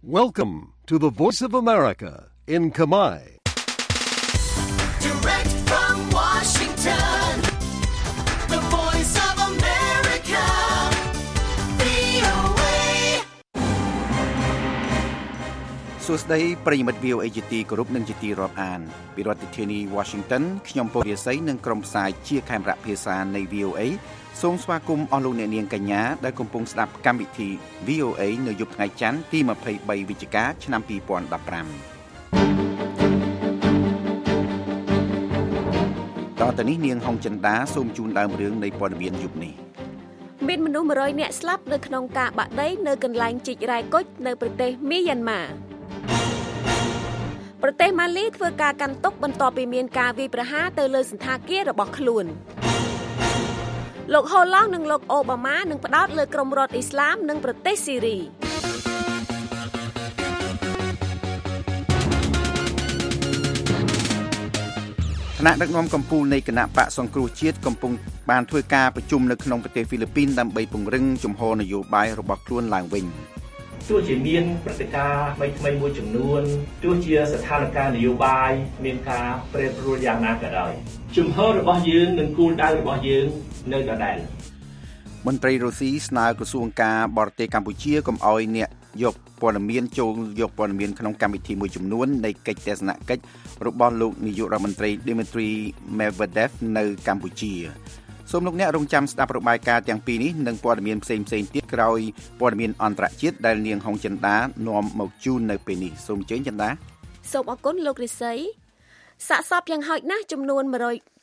Welcome to the Voice of America in Khmer. Direct from Washington, the Voice of America, VOA. សួស្តីប្រិយមិត្ត VOA ជាទីគោរពនិងជាទីរាប់អានពីរដ្ឋធានី Washington ខ្ញុំពូរិស័យនិងក្រុមផ្សាយជាខេមរៈភាសានៃ VOA សូមស្វាគមន៍អស់លោកអ្នកនាងកញ្ញាដែលកំពុងស្ដាប់កម្មវិធី VOA នៅយប់ថ្ងៃច័ន្ទទី23វិច្ឆិកាឆ្នាំ2015តទៅនេះនាងហុងចិន្តាសូមជូនដើមរឿងនៃព័ត៌មានយប់នេះមានមនុស្ស100នាក់ស្លាប់នៅក្នុងការបាក់ដីនៅកន្លែងជីករ៉ែគុជនៅប្រទេសមីយ៉ាន់ម៉ាប្រទេសម៉ាលីធ្វើការកាន់ទុកបន្ទាប់ពីមានការវាយប្រហារទៅលើសន្តាគាររបស់ខ្លួនលោកហូឡង់និងលោកអូបាម៉ានឹងផ្ដោតលើក្រុមរដ្ឋអ៊ីស្លាមនិងប្រទេសស៊ីរីគណៈដឹកនាំកម្ពុជានៃគណៈបកសង្គ្រោះជាតិកំពុងបានធ្វើការប្រជុំនៅក្នុងប្រទេសហ្វីលីពីនដើម្បីពង្រឹងជំហរនយោបាយរបស់ខ្លួនឡើងវិញទោះជាមានព្រឹត្តិការណ៍ថ្មីៗមួយចំនួនទោះជាស្ថានភាពនយោបាយមានការប្រែប្រួលយ៉ាងណាក៏ដោយជំហររបស់យើងនិងគោលដៅរបស់យើងនៅដដែលមន្ត្រីរុស្ស៊ីស្នើក្រសួងការបរទេសកម្ពុជាកុំអោយអ្នកយកព័ត៌មានចូលយកព័ត៌មានក្នុងកម្មវិធីមួយចំនួននៃកិច្ចទស្សនកិច្ចរបស់លោកនាយករដ្ឋមន្ត្រី Dmitry Medvedev នៅកម្ពុជាសូមលោកអ្នករងចាំស្ដាប់របាយការណ៍ទាំងពីរនេះនិងព័ត៌មានផ្សេងៗទៀតក្រោយព័ត៌មានអន្តរជាតិដែលនាងហុងចិន្តានាំមកជូននៅពេលនេះសូមអញ្ជើញចិន្តាសូមអរគុណលោករិស័យសាកសពយ៉ាងហោចណាស់ចំនួន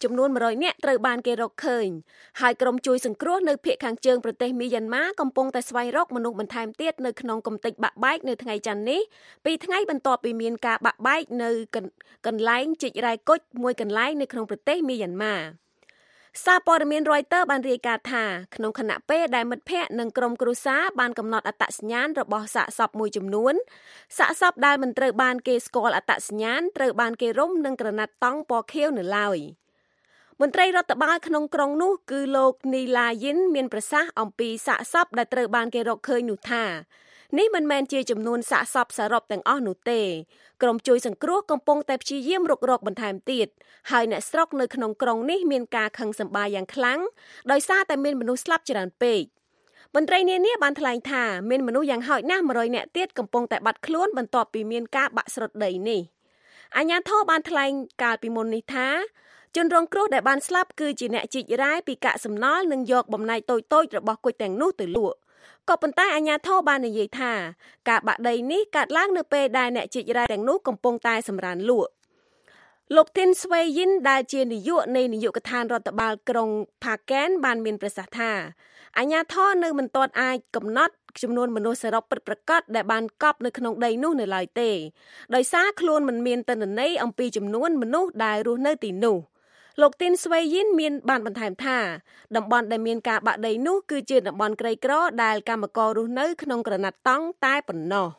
100នាក់ត្រូវបានគេរកឃើញហើយក្រុមជួយសង្គ្រោះនៅភូមិខាងជើងប្រទេសមីយ៉ាន់ម៉ាកំពុងតែស្វែងរកមនុស្សបន្ថែមទៀតនៅក្នុងគំនិតបាក់បែកនៅថ្ងៃច័ន្ទនេះពីថ្ងៃបន្ទាប់ពីមានការបាក់បែកនៅកន្លែងជីករ៉ែគុជមួយកន្លែងនៅក្នុងប្រទេសមីយ៉ាន់ម៉ាសារព័ត៌មាន Reuters បានរាយការណ៍ថាក្នុងខណៈពេលដែលមិត្តភ័ក្តិនិងក្រុមគ្រួសារបានកំណត់អត្តសញ្ញាណរបស់សាកសពមួយចំនួនសាកសពដែលមិនត្រូវបានគេស្គាល់អត្តសញ្ញាណត្រូវបានគេរុំនឹងក្រណាត់តង់ពណ៌ខៀវនៅឡើយមន្ត្រីរដ្ឋបាលក្នុងក្រុងនោះគឺលោកនីឡាយិនមានប្រសាសន៍អំពីសាកសពដែលត្រូវបានគេរកឃើញនោះថានេះមិនមែនជាចំនួនសាកសពសរុបទាំងអស់នោះទេក្រុមជួយសង្គ្រោះកំពុងតែព្យាយាមរុករកបន្ថែមទៀតហើយអ្នកស្រុកនៅក្នុងក្រុងនេះមានការខឹងសម្បារយ៉ាងខ្លាំងដោយសារតែមានមនុស្សស្លាប់ច្រើនពេកមន្ត្រីនានាបានថ្លែងថាមានមនុស្សយ៉ាងហោចណាស់100នាក់ទៀតកំពុងតែបាត់ខ្លួនបន្ទាប់ពីមានការបាក់ស្រុតដីនេះអាជ្ញាធរបានថ្លែងកាលពីមុននេះថាជនរងគ្រោះដែលបានស្លាប់គឺជាអ្នកជីករ៉ែពីកាកសំណល់និងយកបំណែកតូចៗរបស់គុជទាំងនោះទៅលក់ក៏ប៉ុន្តែអាជ្ញាធរបាននិយាយថាការបាក់ដីនេះកើតឡើងនៅពេលដែលអ្នកជីករ៉ែទាំងនោះកំពុងតែសម្រានលក់លោកធីនស្វេយិនដែលជានាយកនៃនាយកដ្ឋានរដ្ឋបាលក្រុងផាកែនបានមានប្រសាសន៍ថាអាជ្ញាធរនៅមិនទាន់អាចកំណត់ចំនួនមនុស្សសរុបពិតប្រាកដដែលបានកប់នៅក្នុងដីនោះនៅឡើយទេដោយសារខ្លួនមិនមានទិន្នន័យអំពីចំនួនមនុស្សដែលរស់នៅទីនោះលោកទីនស្វេយិនមានបានបន្ថែមថាតំបន់ដែលមានការបាក់ដីនោះគឺជាតំបន់ក្រីក្រដែលកម្មកររស់នៅក្នុងក្រណាត់តង់តែប៉ុណ្ណោះ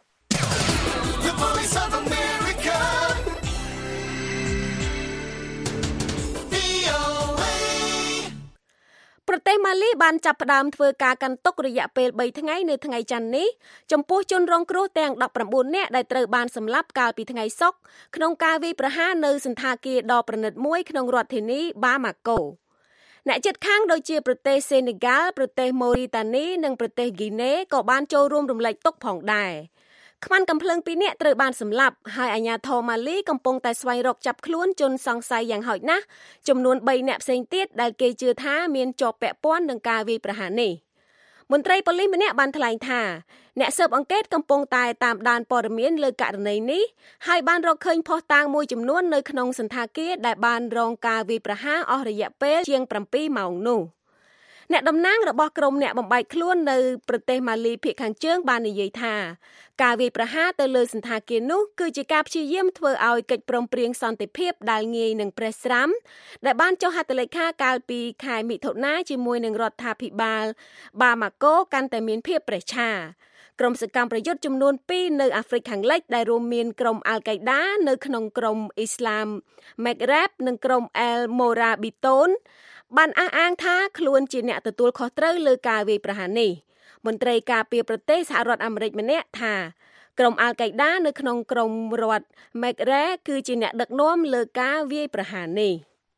ប្រទេសម៉ាលីបានចាប់ផ្ដើមធ្វើការកាន់ទុករយៈពេល3ថ្ងៃនៅថ្ងៃច័ន្ទនេះចំពោះជនរងគ្រោះទាំង19នាក់ដែលត្រូវបានសម្លាប់កាលពីថ្ងៃសុក្រក្នុងការវាយប្រហារនៅសន្តាគារដ៏ប្រណិតមួយក្នុងរដ្ឋធានីបាម៉ាកូអ្នកជិតខាងដូចជាប្រទេសសេនេហ្គាល់ប្រទេសម៉ូរីតានីនិងប្រទេសហ្គីណេក៏បានចូលរួមរំលែកទុក្ខផងដែរខ្មាន់កំភ្លើង2នាក់ត្រូវបានសម្លាប់ហើយអាជ្ញាធរម៉ាលីកំពុងតែស្វែងរកចាប់ខ្លួនជនសង្ស័យយ៉ាងហោចណាស់ចំនួន3នាក់ផ្សេងទៀតដែលគេជឿថាមានជាប់ពាក់ព័ន្ធនឹងការវាយប្រហារនេះមន្ត្រីប៉ូលីសម្នាក់បានថ្លែងថាអ្នកស៊ើបអង្កេតកំពុងតែតាមដានព័ត៌មានលើករណីនេះហើយបានរកឃើញភស្តុតាងមួយចំនួននៅក្នុងសន្តាគារដែលបានរងការវាយប្រហារអស់រយៈពេលជាង7ម៉ោងនោះអ្នកតំណាងរបស់ក្រុមអ្នកបំបែកខ្លួននៅប្រទេសម៉ាលីភាគខាងជើងបាននិយាយថាការវាយប្រហារទៅលើសន្តាគារនោះគឺជាការព្យាយាមធ្វើឲ្យកិច្ចព្រមព្រៀងសន្តិភាពដែលងាយនឹងប្រេះស្រាំដែលបានចុះហត្ថលេខាកាលពីខែមិថុនាជាមួយនឹងរដ្ឋាភិបាលបាម៉ាកូកាន់តែមានភាពប្រេះឆាក្រុមសកម្មប្រយុទ្ធចំនួន2នៅអាហ្វ្រិកខាងលិចដែលរួមមានក្រុមអាល់កៃដានៅក្នុងក្រុមអ៊ីស្លាមម៉េករ៉េបនិងក្រុមអែលម៉ូរ៉ាប៊ីតូនបានអះអាងថាខ្លួនជាអ្នកទទួលខុសត្រូវលើការវាយប្រហារនេះមន្ត្រីការពារប្រទេសសហរដ្ឋអាមេរិកម្នាក់ថាក្រុមអាល់កៃដានៅក្នុងក្រុមរដ្ឋមេករ៉េគឺជាអ្នកដឹកនាំលើការវាយប្រហារនេះ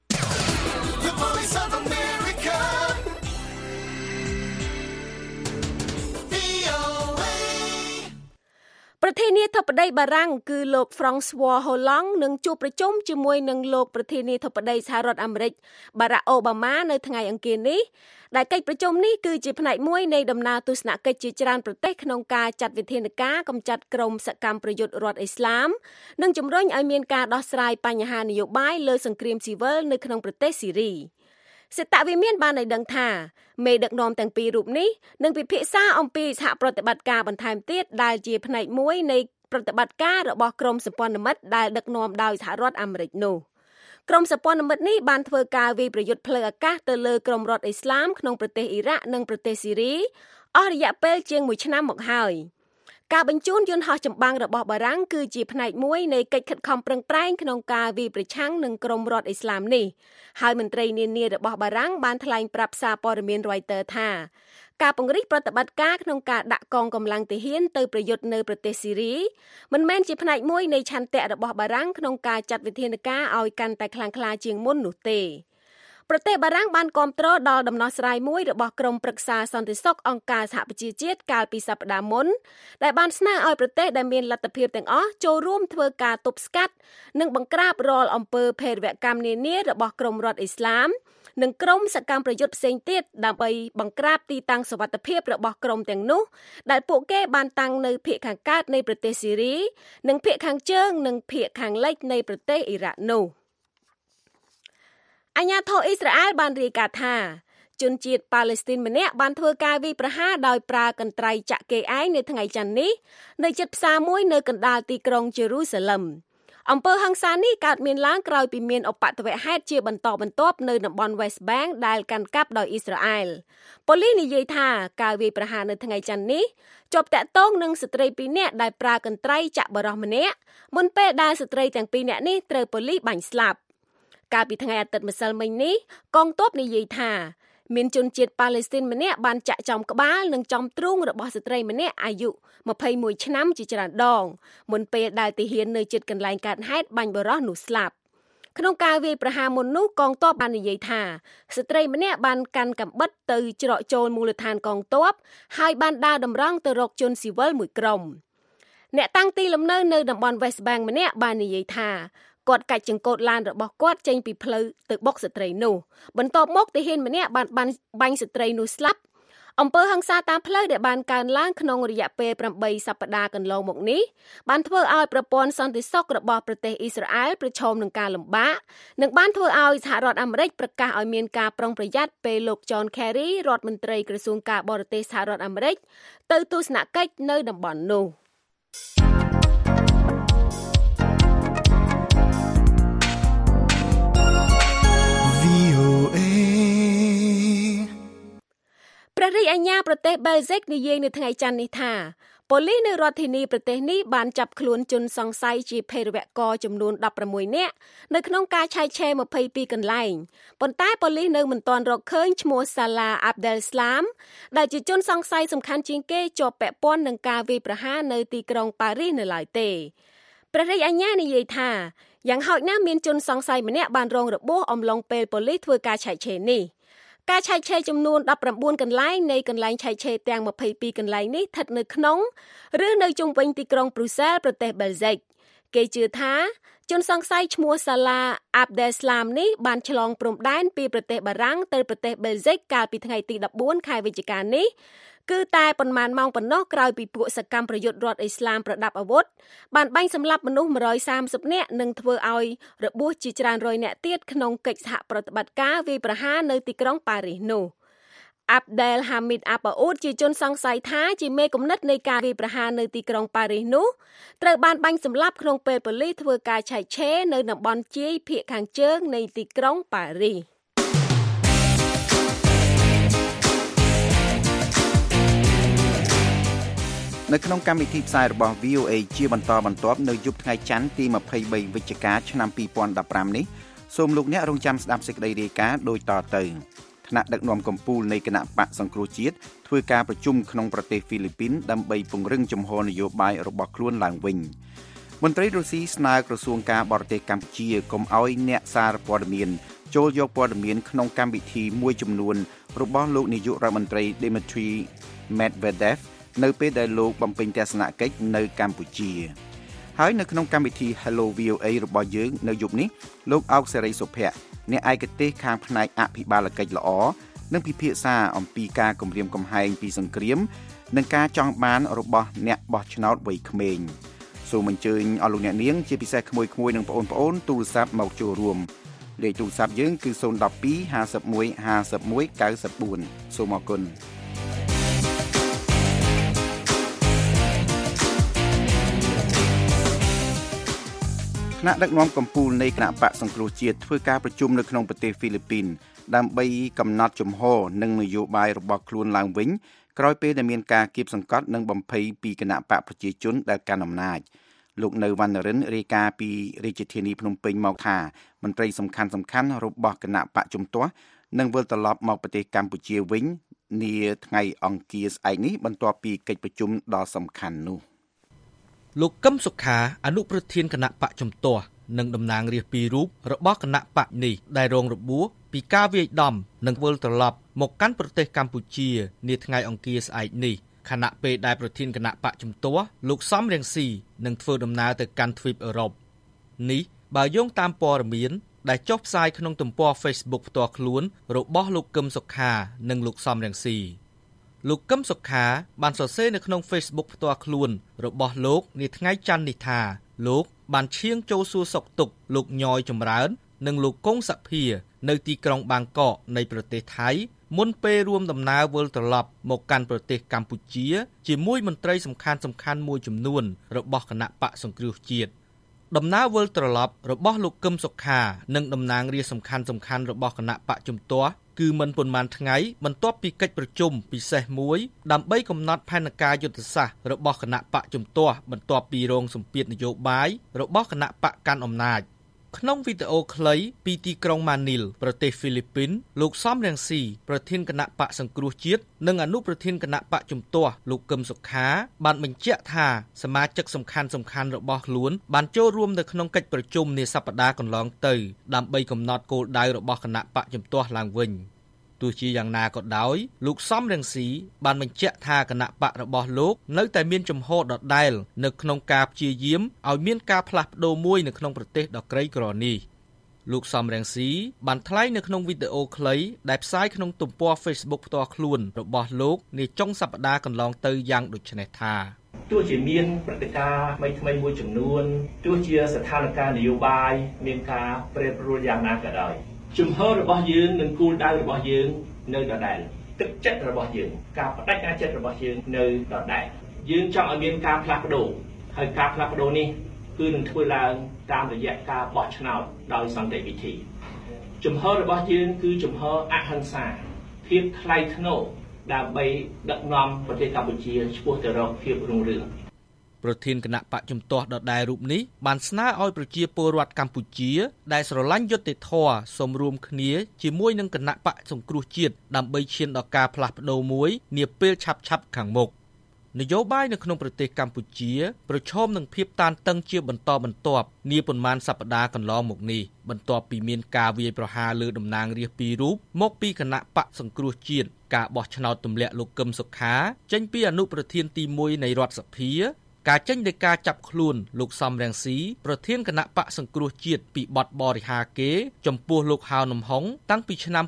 ប្រធានាធិបតីបារាំងគឺលោក François Hollande នឹងជួបប្រជុំជាមួយនឹងលោកប្រធានាធិបតីសហរដ្ឋអាមេរិក Barack Obama នៅថ្ងៃអង្គារនេះដែលកិច្ចប្រជុំនេះគឺជាផ្នែកមួយនៃដំណើរទស្សនកិច្ចជាច្រើនប្រទេសក្នុងការចាត់វិធានការកម្ចាត់ក្រុមសកម្មប្រយុទ្ធរដ្ឋអ៊ីស្លាមនិងជំរុញឲ្យមានការដោះស្រាយបញ្ហានយោបាយលើសង្គ្រាមស៊ីវិលនៅក្នុងប្រទេសស៊ីរីសេតវិមានបានឲ្យដឹងថាមេដឹកនាំទាំងពីររូបនេះនឹងពិភាក្សាអំពីសហប្រតិបត្តិការបន្ថែមទៀតដែលជាផ្នែកមួយនៃប្រតិបត្តិការរបស់ក្រុមសម្ព័ន្ធមិត្តដែលដឹកនាំដោយសហរដ្ឋអាមេរិកនោះក្រុមសម្ព័ន្ធមិត្តនេះបានធ្វើការវាយប្រយុទ្ធផ្លូវអាកាសទៅលើក្រុមរដ្ឋអ៊ីស្លាមក្នុងប្រទេសអ៊ីរ៉ាក់និងប្រទេសស៊ីរីអស់រយៈពេលជាង1ឆ្នាំមកហើយការបញ្ជូនយន្តហោះចម្បាំងរបស់បារាំងគឺជាផ្នែកមួយនៃកិច្ចខិតខំប្រឹងប្រែងក្នុងការវាយប្រឆាំងនឹងក្រុមរដ្ឋអ៊ីស្លាមនេះហើយមន្ត្រីនានារបស់បារាំងបានថ្លែងប្រាប់សារព័ត៌មាន Reuters ថាការពង្រីកប្រតិបត្តិការក្នុងការដាក់កងកម្លាំងទាហានទៅប្រយុទ្ធនៅប្រទេសស៊ីរីមិនមែនជាផ្នែកមួយនៃឆន្ទៈរបស់បារាំងក្នុងការចាត់វិធានការឲ្យកាន់តែខ្លាំងក្លាជាងមុននោះទេប្រទេសបារាំងបានគាំទ្រដល់ដំណោះស្រាយមួយរបស់ក្រុមប្រឹក្សាសន្តិសុខអង្គការសហប្រជាជាតិកាលពីសប្តាហ៍មុនដែលបានស្នើឲ្យប្រទេសដែលមានលទ្ធភាពទាំងអស់ចូលរួមធ្វើការទប់ស្កាត់និងបង្ក្រាបរាល់អំពើភេរវកម្មនានារបស់ក្រុមរដ្ឋអ៊ីស្លាមនិងក្រុមសកម្មប្រយុទ្ធផ្សេងទៀតដើម្បីបង្ក្រាបទីតាំងសុវត្ថិភាពរបស់ក្រុមទាំងនោះដែលពួកគេបានតាំងនៅភាគខាងកើតនៃប្រទេសស៊ីរីនិងភាគខាងជើងនិងភាគខាងលិចនៃប្រទេសអ៊ីរ៉ាក់នោះអាញាធរអ៊ីស្រាអែលបានរាយការណ៍ថាជនជាតិប៉ាឡេស្ទីនម្នាក់បានធ្វើការវាយប្រហារដោយប្រើកន្ត្រៃចាក់គេឯងនៅថ្ងៃច័ន្ទនេះនៅជិតផ្សារមួយនៅកណ្ដាលទីក្រុងយេរូសាឡឹមអំពើហិង្សានេះកើតមានឡើងក្រោយពីមានឧបទ្ទវហេតុជាបន្តបន្ទាប់នៅតំបន់ West Bank ដែលកាន់កាប់ដោយអ៊ីស្រាអែលប៉ូលីសនិយាយថាការវាយប្រហារនៅថ្ងៃច័ន្ទនេះជាប់តាក់ទងនឹងស្ត្រី2នាក់ដែលប្រើកន្ត្រៃចាក់បរិសម្នាក់មុនពេលដែលស្ត្រីទាំង2នាក់នេះត្រូវប៉ូលីសបាញ់ស្លាប់កាលពីថ្ងៃអាទិត្យម្សិលមិញនេះកងទ័ពនិយាយថាមានជនជាតិប៉ាឡេស្ទីនម្នាក់បានចាក់ចំក្បាលនិងចំទ្រូងរបស់ស្ត្រីម្នាក់អាយុ21ឆ្នាំជាច្រើនដងមុនពេលដែលទាហាននៅជិតកន្លែងកើតហេតុបាញ់បរិសនោះស្លាប់ក្នុងការវាយប្រហារមុននោះកងទ័ពបាននិយាយថាស្ត្រីម្នាក់បានកាន់កាំបិតទៅច្រកចូលមូលដ្ឋានកងទ័ពហើយបានដើរតម្រង់ទៅរកជនស៊ីវិលមួយក្រុមអ្នកតាំងទីលំនៅនៅតំបន់ West Bank ម្នាក់បាននិយាយថាគាត់កាច់ចង្កូតឡានរបស់គាត់ចេញពីផ្លូវទៅបុកស្ត្រីនោះបន្ទាប់មកទាហានម្នាក់បានបាញ់ស្ត្រីនោះស្លាប់អំពើហិង្សាតាមផ្លូវដែលបានកើនឡើងក្នុងរយៈពេល8សប្តាហ៍កន្លងមកនេះបានធ្វើឲ្យប្រព័ន្ធសន្តិសុខរបស់ប្រទេសអ៊ីស្រាអែលប្រឈមនឹងការលំបាកនិងបានធ្វើឲ្យសហរដ្ឋអាមេរិកប្រកាសឲ្យមានការប្រុងប្រយ័ត្នពេលលោក John Kerry រដ្ឋមន្ត្រីក្រសួងការបរទេសសហរដ្ឋអាមេរិកទៅទស្សនកិច្ចនៅតំបន់នោះព្រះរាជអាជ្ញាប្រទេសបែលហ្សិកនិយាយនៅថ្ងៃច័ន្ទនេះថាប៉ូលីសនៅរដ្ឋធានីប្រទេសនេះបានចាប់ខ្លួនជនសង្ស័យជាភេរវករចំនួន16នាក់នៅក្នុងការឆែកឆេរ22កន្លែងប៉ុន្តែប៉ូលីសនៅមិនទាន់រកឃើញឈ្មោះសាឡាអាប់ដែលស្លាមដែលជាជនសង្ស័យសំខាន់ជាងគេជាប់ពាក់ព័ន្ធនឹងការវាយប្រហារនៅទីក្រុងប៉ារីសនៅឡើយទេព្រះរាជអាជ្ញានិយាយថាយ៉ាងហោចណាស់មានជនសង្ស័យម្នាក់បានរងរបួសអំឡុងពេលប៉ូលីសធ្វើការឆែកឆេរនេះការឆែកឆេរចំនួន19កន្លែងនៃកន្លែងឆែកឆេរទាំង22កន្លែងនេះស្ថិតនៅក្នុងឬនៅជុំវិញទីក្រុងប្រ៊ូសែលប្រទេសបែលហ្សិកគេជឿថាជនសង្ស័យឈ្មោះសាឡាអាប់ដែលស្លាមនេះបានឆ្លងព្រំដែនពីប្រទេសបារាំងទៅប្រទេសបែលហ្សិកកាលពីថ្ងៃទី14ខែវិច្ឆិកានេះគឺតែប៉ុន្មានម៉ោងប៉ុណ្ណោះក្រោយពីពួកសកម្មប្រយុទ្ធរដ្ឋអ៊ីស្លាមប្រដាប់អាវុធបានបាញ់សម្លាប់មនុស្ស130នាក់និងធ្វើឲ្យរបួសជាច្រើនរយនាក់ទៀតក្នុងកិច្ចសហប្រតិបត្តិការវាយប្រហារនៅទីក្រុងប៉ារីសនោះអាប់ដែលហាមីតអាប៉ាអ៊ូតជាជនសង្ស័យថាជាមេគំនិតនៃការវាយប្រហារនៅទីក្រុងប៉ារីសនោះត្រូវបានបាញ់សម្លាប់ក្នុងពេលប៉ូលីសធ្វើការឆែកឆេរនៅតំបន់ជាយភាគខាងជើងនៃទីក្រុងប៉ារីសនៅក្នុងកម្មវិធីផ្សាយរបស់ VOA ជាបន្តបន្ទាប់នៅយប់ថ្ងៃច័ន្ទទី23វិច្ឆិកាឆ្នាំ2015នេះសូមលោកអ្នករងចាំស្ដាប់សេចក្តីរាយការណ៍ដូចតទៅគណៈដឹកនាំកម្ពុជានៃគណៈបកសង្គ្រោះជាតិធ្វើការប្រជុំក្នុងប្រទេសហ្វីលីពីនដើម្បីពង្រឹងជំហរនយោបាយរបស់ខ្លួនឡើងវិញមន្ត្រីរុស្ស៊ីស្នើក្រសួងការបរទេសកម្ពុជាកុំឲ្យអ្នកសារព័ត៌មានចូលយកព័ត៌មានក្នុងកម្មវិធីមួយចំនួនរបស់លោកនាយករដ្ឋមន្ត្រី Dmitry Medvedev នៅពេលដែលលោកបំពេញទស្សនកិច្ចនៅកម្ពុជាហើយនៅក្នុងកម្មវិធី Hello VOA របស់យើងនៅយប់នេះលោកអោកសេរីសុភ័ក្រអ្នកឯកទេសខាងផ្នែកអភិបាលកិច្ចល្អនឹងពិភាក្សាអំពីការគំរាមកំហែងពីសង្គ្រាមនិងការចង់បានរបស់អ្នកបោះឆ្នោតវ័យក្មេងសូមអញ្ជើញអស់លោកអ្នកនាងជាពិសេសក្មួយៗនិងបងប្អូនទូរស័ព្ទមកចូលរួមលេខទូរស័ព្ទយើងគឺ012 51 51 94សូមអរគុណគណៈដឹកនាំកម្ពុជានៃគណៈបកសង្គ្រោះជាតិធ្វើការប្រជុំនៅក្នុងប្រទេសហ្វីលីពីនដើម្បីកំណត់ជំហរនិងនយោបាយរបស់ខ្លួនឡើងវិញក្រោយពេលដែលមានការគៀបសង្កត់និងបំភ័យពីគណៈបកប្រជាជនដែលកាន់អំណាចលោកនៅវណ្ណរិនរាយការណ៍ពីរាជធានីភ្នំពេញមកថាមន្ត្រីសំខាន់របស់គណៈបកជំទាស់នឹងវិលត្រឡប់មកប្រទេសកម្ពុជាវិញនាថ្ងៃអង្គារស្អែកនេះបន្ទាប់ពីកិច្ចប្រជុំដ៏សំខាន់នោះលោកកឹមសុខាអនុប្រធានគណៈបកជំទាស់និងតំណាងរាស្ត្រពីររូបរបស់គណៈបកនេះដែលរងរបួសពីការវាយដំនិងវិលត្រឡប់មកកាន់ប្រទេសកម្ពុជានាថ្ងៃអង្គារស្អែកនេះខណៈពេលដែលប្រធានគណៈបកជំទាស់លោកសំរងស៊ីនឹងធ្វើដំណើរទៅកាន់ទ្វីបអឺរ៉ុបនេះបើយោងតាមព័ត៌មានដែលចុះផ្សាយក្នុងទំព័រ Facebook ផ្ទាល់ខ្លួនរបស់លោកកឹមសុខានិងលោកសំរងស៊ីលោកកឹមសុខាបានសរសេរនៅក្នុង Facebook ផ្ទាល់ខ្លួនរបស់លោកនាថ្ងៃច័ន្ទនេះថាលោកបានឈានចូលសួរសុខទុក្ខលោកញយចម្រើននិងលោកកុងសភានៅទីក្រុងបាងកកនៃប្រទេសថៃមុនពេលរួមដំណើរវិលត្រឡប់មកកាន់ប្រទេសកម្ពុជាជាមួយមន្ត្រីសំខាន់មួយចំនួនរបស់គណៈបកសង្គ្រោះជាតិដំណើរវិលត្រឡប់របស់លោកកឹមសុខានិងតំណាងរាស្ត្រសំខាន់របស់គណៈបកជំទាស់គឺមិនប៉ុន្មានថ្ងៃបន្ទាប់ពីកិច្ចប្រជុំពិសេសមួយដើម្បីកំណត់ផែនការយុទ្ធសាស្ត្ររបស់គណៈបកជំទាស់បន្ទាប់ពីរងសម្ពាធនយោបាយរបស់គណៈបកកាន់អំណាចក្នុងវីដេអូខ្លីពីទីក្រុងម៉ានីលប្រទេសហ្វីលីពីនលោកសំរងស៊ីប្រធានគណៈបកសង្គ្រោះជាតិនិងអនុប្រធានគណៈបកជំទាស់លោកកឹមសុខាបានបញ្ជាក់ថាសមាជិកសំខាន់របស់ខ្លួនបានចូលរួមនៅក្នុងកិច្ចប្រជុំនាសប្តាហ៍កន្លងទៅដើម្បីកំណត់គោលដៅរបស់គណៈបកជំទាស់ឡើងវិញទោះជាយ៉ាងណាក៏ដោយលោកសំរងស៊ីបានបញ្ជាក់ថាគណៈបករបស់លោកនៅតែមានជំហរដដែលនៅក្នុងការព្យាយាមឲ្យមានការផ្លាស់ប្ដូរមួយនៅក្នុងប្រទេសដ៏ក្រីក្រនេះលោកសំរងស៊ីបានថ្លែងនៅក្នុងវីដេអូខ្លីដែលផ្សាយក្នុងទំព័រ Facebook ផ្ទាល់ខ្លួនរបស់លោកនាចុងសប្តាហ៍កន្លងទៅយ៉ាងដូចនេះថាទោះជាមានព្រឹត្តិការណ៍ថ្មីមួយចំនួនទោះជាស្ថានភាពនយោបាយមានការប្រែប្រួលយ៉ាងណាក៏ដោយជំហររបស់យើងនិងគោលដៅរបស់យើងនៅដដែលទឹកចិត្តរបស់យើងការបដិញ្ញាចិត្តរបស់យើងនៅដដែលយើងចង់ឲ្យមានការផ្លាស់ប្ដូរហើយការផ្លាស់ប្ដូរនេះគឺនឹងធ្វើឡើងតាមរយៈការបោះឆ្នោតដោយសន្តិវិធីជំហររបស់យើងគឺជំហរអហិង្សាភាពថ្លៃថ្នូរដើម្បីដឹកនាំប្រទេសកម្ពុជាឆ្ពោះទៅរកភាពរុងរឿងប្រធានគណៈបកជំទាស់ដដែលរូបនេះបានស្នើឲ្យប្រជាពលរដ្ឋកម្ពុជាដែលស្រឡាញ់យុត្តិធម៌សូមរួមគ្នាជាមួយនឹងគណៈបកសង្គ្រោះជាតិដើម្បីឈានដល់ការផ្លាស់ប្ដូរមួយនាពេលឆាប់ខាងមុខនយោបាយនៅក្នុងប្រទេសកម្ពុជាប្រឈមនឹងភាពតានតឹងជាបន្តបន្ទាប់នាប៉ុន្មានសប្តាហ៍កន្លងមកនេះបន្ទាប់ពីមានការវាយប្រហារលើតំណាងរាស្ត្រពីររូបមកពីគណៈបកសង្គ្រោះជាតិការបោះឆ្នោតទម្លាក់លោកកឹមសុខាចេញពីអនុប្រធានទី1នៃរដ្ឋសភាការចេញដោយការចាប់ខ្លួនលោកសំរងស៊ីប្រធានគណៈបកសង្គ្រោះជាតិពីបទបរិហាគេចំពោះលោកហៅនំហុងតាំងពីឆ្នាំ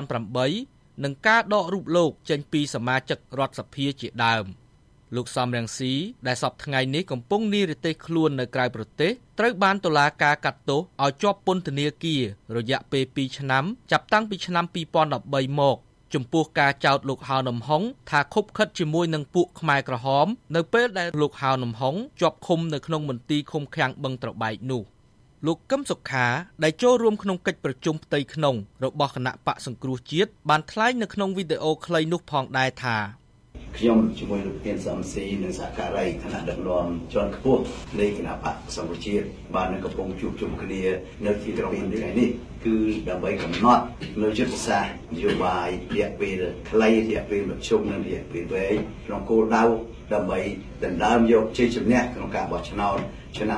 2008និងការដករូបលោកចេញពីសមាជិករដ្ឋសភាជាដើមលោកសំរងស៊ីដែលសពថ្ងៃនេះកំពុងនិរទេសខ្លួននៅក្រៅប្រទេសត្រូវបានតុលាការកាត់ទោសឲ្យជាប់ពន្ធនាគាររយៈពេល2ឆ្នាំចាប់តាំងពីឆ្នាំ2013មកចំពោះការចោទលោកហៅនំហុងថាខុបខិតជាមួយនឹងពួកខ្មែរក្រហមនៅពេលដែលលោកហៅនំហុងជាប់ឃុំនៅក្នុងមន្ទីរឃុំឃាំងបឹងត្របែកនោះលោកកឹមសុខាដែលចូលរួមក្នុងកិច្ចប្រជុំផ្ទៃក្នុងរបស់គណៈបកសង្គ្រោះជាតិបានថ្លែងនៅក្នុងវីដេអូខ្លីនោះផងដែរថាខ្ញុំជាមួយលោកហ៊ានសំស៊ីនិងសហការីគណៈដឹកនាំជាន់ខ្ពស់នៃគណៈបកសង្គ្រោះជាតិបាននឹងកំពុងជួបជុំគ្នានៅទីក្រុងថ្ងៃនេះគឺដើម្បីកំណត់នៅយុទ្ធសាស្ត្រនយោបាយរយៈពេលខ្លីរយៈពេលមធ្យមនិងរយៈពេលវែងក្នុងគោលដៅដើម្បីដណ្ដើមយកជ័យជំនះក្នុងការបោះឆ្នោតឆ្នាំ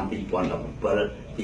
2017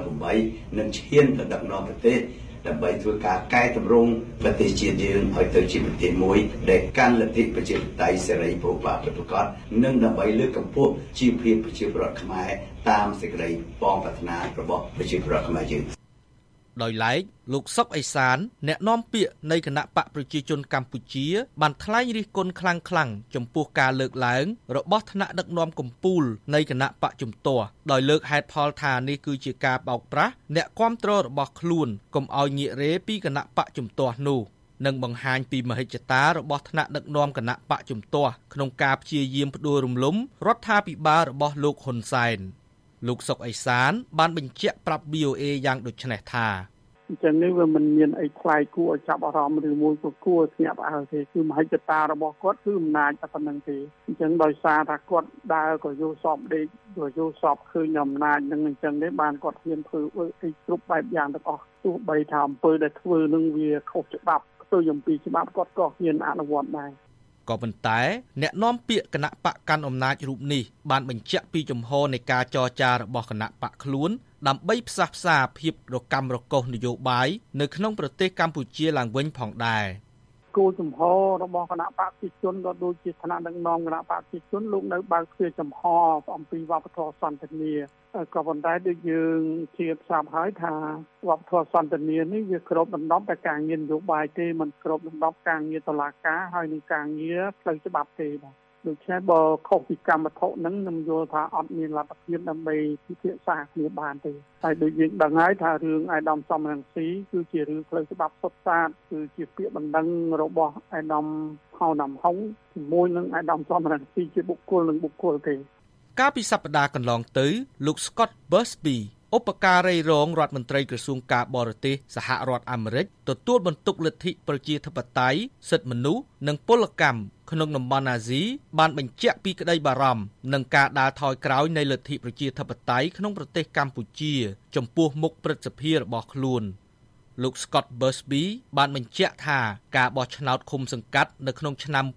2018និងឈានទៅដឹកនាំប្រទេសដើម្បីធ្វើការកែតម្រង់ប្រទេសជាតិយើងឲ្យទៅជាប្រទេសមួយដែលកាន់លទ្ធិប្រជាធិបតេយ្យសេរីប្រកបនិងដើម្បីលើកកម្ពស់ជីវភាពប្រជាពលរដ្ឋខ្មែរតាមសេចក្តីបងប្រាថ្នារបស់ប្រជាពលរដ្ឋខ្មែរយើងដោយឡែកលោកសុកអេសានអ្នកនាំពាក្យនៃគណៈបកប្រជាជនកម្ពុជាបានថ្លែងរិះគន់ខ្លាំងៗចំពោះការលើកឡើងរបស់ថ្នាក់ដឹកនាំកំពូលនៃគណៈបកជំទាស់ដោយលើកហេតុផលថានេះគឺជាការបោកប្រាស់អ្នកគាំទ្ររបស់ខ្លួនកុំឲ្យងាករេពីគណៈបកជំទាស់នោះនិងបង្ហាញពីមហិច្ឆតារបស់ថ្នាក់ដឹកនាំគណៈបកជំទាស់ក្នុងការព្យាយាមផ្ដួលរំលំរដ្ឋាភិបាលរបស់លោកហ៊ុនសែនលោកសុកអេសានបានបញ្ជាក់ប្រាប់ VOA យ៉ាងដូចនេះថាអញ្ចឹងនេះវាមិនមានអីថ្លៃគួរឲ្យចាប់អារម្មណ៍ឬមួយក៏គួរស្ញាប់អើទេគឺមហិច្ឆតារបស់គាត់គឺអំណាចតែប៉ុណ្្នឹងទេអញ្ចឹងដោយសារថាគាត់ដើរក៏យកសពដេកក៏យកសពឃើញអំណាចនឹងអញ្ចឹងទេបានគាត់ហ៊ានធ្វើអីគ្រប់បែបយ៉ាងទាំងអស់ទោះបីថាអំពើដែលធ្វើនឹងវាខុសច្បាប់ផ្ទុយអំពីច្បាប់គាត់ក៏ហ៊ានអនុវត្តដែរក៏ប៉ុន្តែអ្នកនាំពាក្យគណៈបកកាន់អំណាចរូបនេះបានបញ្ជាក់ពីជំហរនៃការចរចារបស់គណៈបកខ្លួនដើម្បីផ្សះផ្សាភាពរកម្មរកុសនយោបាយនៅក្នុងប្រទេសកម្ពុជាឡើងវិញផងដែរគោលជំហររបស់គណៈបកប្រជាជនក៏ដូចជាឋានៈដឹកនាំគណៈបកប្រជាជនលោកនៅបើកទ្វារចំហអំពីវប្បធម៌សន្តិនិកក៏ប៉ុន្តែដូចយើងជៀបផ្សាប់ហើយថាវប្បធម៌សន្តិនិកនេះវាគ្របដណ្ដប់តែការងារនយោបាយទេមិនគ្របដណ្ដប់ការងារតុលាការហើយនឹងការងារផ្លូវច្បាប់ទេបាទដូច្នេះបើខុសពីកម្មវត្ថុហ្នឹងខ្ញុំយល់ថាអត់មានលទ្ធភាពដើម្បីពិភាក្សាគ្នាបានទេហើយដូចយើងដឹងហើយថារឿងអាយដាមសំរងស៊ីគឺជារឿងផ្លូវច្បាប់សុទ្ធសាធគឺជាពាក្យបណ្ដឹងរបស់អាយដាមហៅណាំហុងជាមួយនឹងអាយដាមសំរងស៊ីជាបុគ្គលនឹងបុគ្គលទេកាលពីសប្តាហ៍កន្លងទៅលោក Scott Busby ឧបការីរងរដ្ឋមន្ត្រីក្រសួងការបរទេសសហរដ្ឋអាមេរិកទទួលបន្ទុកលទ្ធិប្រជាធិបតេយ្យសិទ្ធិមនុស្សនិងពលកម្មក្នុងតំបន់អាស៊ីបានបញ្ជាក់ពីក្តីបារម្ភនឹងការដើរថយក្រោយនៃលទ្ធិប្រជាធិបតេយ្យក្នុងប្រទេសកម្ពុជាចំពោះមុខព្រឹទ្ធសភារបស់ខ្លួនលោក Scott Busby បានបញ្ជាក់ថាការបោះឆ្នោតឃុំសង្កាត់នៅក្នុងឆ្នាំ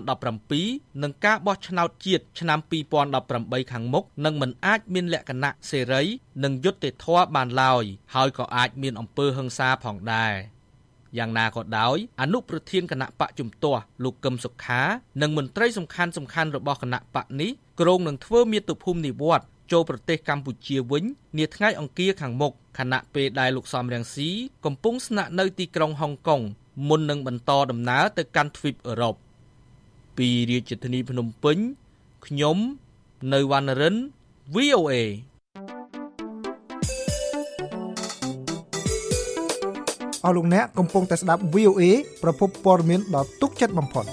2017និងការបោះឆ្នោតជាតិឆ្នាំ2018ខាងមុខនឹងមិនអាចមានលក្ខណៈសេរីនិងយុត្តិធម៌បានឡើយហើយក៏អាចមានអំពើហិង្សាផងដែរយ៉ាងណាក៏ដោយអនុប្រធានគណៈបកជំទាស់លោកកឹមសុខានិងមន្ត្រីសំខាន់ៗរបស់គណៈបកនេះគ្រោងនឹងធ្វើមាតុភូមិនិវត្តន៍ចូលប្រទេសកម្ពុជាវិញនាថ្ងៃអង្គារខាងមុខខណៈពេលដែលលោកសំរងស៊ីកំពុងស្នាក់នៅទីក្រុងហុងកុងមុននឹងបន្តដំណើរទៅកាន់ទ្វីបអឺរ៉ុបពីរាជធានីភ្នំពេញខ្ញុំនៅវណ្ណរិន VOA អស់លោកអ្នកកំពុងតែស្ដាប់ VOA ប្រភពព័ត៌មានដ៏ទុកចិត្តបំផុត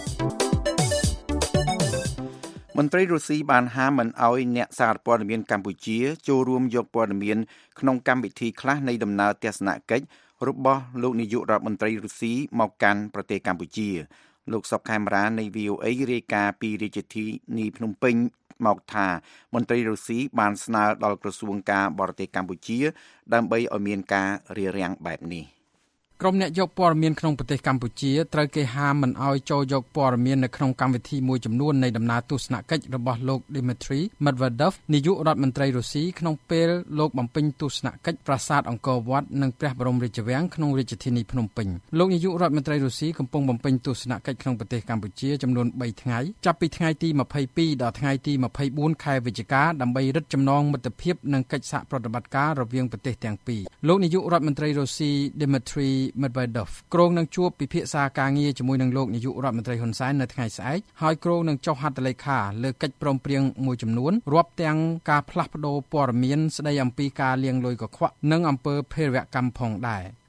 មន្ត្រីរុស្ស៊ីបានហាមមិនអោយអ្នកសារព័ត៌មានកម្ពុជាចូលរួមយកព័ត៌មានក្នុងកម្មវិធីខ្លះនៃដំណើរទស្សនកិច្ចរបស់លោកនាយករដ្ឋមន្ត្រីរុស្ស៊ីមកកាន់ប្រទេសកម្ពុជាលោកសុកខេមរានៃ VOA រាយការណ៍ពីរាជធានីភ្នំពេញមកថាមន្ត្រីរុស្ស៊ីបានស្នើដល់ក្រសួងការបរទេសកម្ពុជាដើម្បីឲ្យមានការរារាំងបែបនេះក្រុមអ្នកយកព័ត៌មានក្នុងប្រទេសកម្ពុជាត្រូវគេហាមមិនអោយចូលយកព័ត៌មាននៅក្នុងកម្មវិធីមួយចំនួននៃដំណើរទស្សនកិច្ចរបស់លោក Dmitry Medvedev នាយករដ្ឋមន្ត្រីរុស្ស៊ីក្នុងពេលលោកបំពេញទស្សនកិច្ចប្រាសាទអង្គរវត្តនិងព្រះបរមរាជវាំងក្នុងរាជធានីភ្នំពេញលោកនាយករដ្ឋមន្ត្រីរុស្ស៊ីកំពុងបំពេញទស្សនកិច្ចក្នុងប្រទេសកម្ពុជាចំនួន3ថ្ងៃចាប់ពីថ្ងៃទី22ដល់ថ្ងៃទី24ខែវិច្ឆិកាដើម្បីរឹតចំណងមិត្តភាពនិងកិច្ចសហប្រតិបត្តិការរវាងប្រទេសទាំងពីរលោកនាយករដ្ឋមន្ត្រីរុស្ស៊ី Dmitry Medvedev គ្រោងនឹងជួបពិភាក្សាការងារជាមួយនឹងលោកនាយករដ្ឋមន្ត្រីហ៊ុនសែននៅថ្ងៃស្អែកហើយគ្រោងនឹងចុះហត្ថលេខាលើកិច្ចព្រមព្រៀងមួយចំនួនរាប់ទាំងការផ្លាស់ប្តូរព័ត៌មានស្ដីអំពីការលាងលុយកខ្វក់និងអំពើភេរវកម្មផងដែរ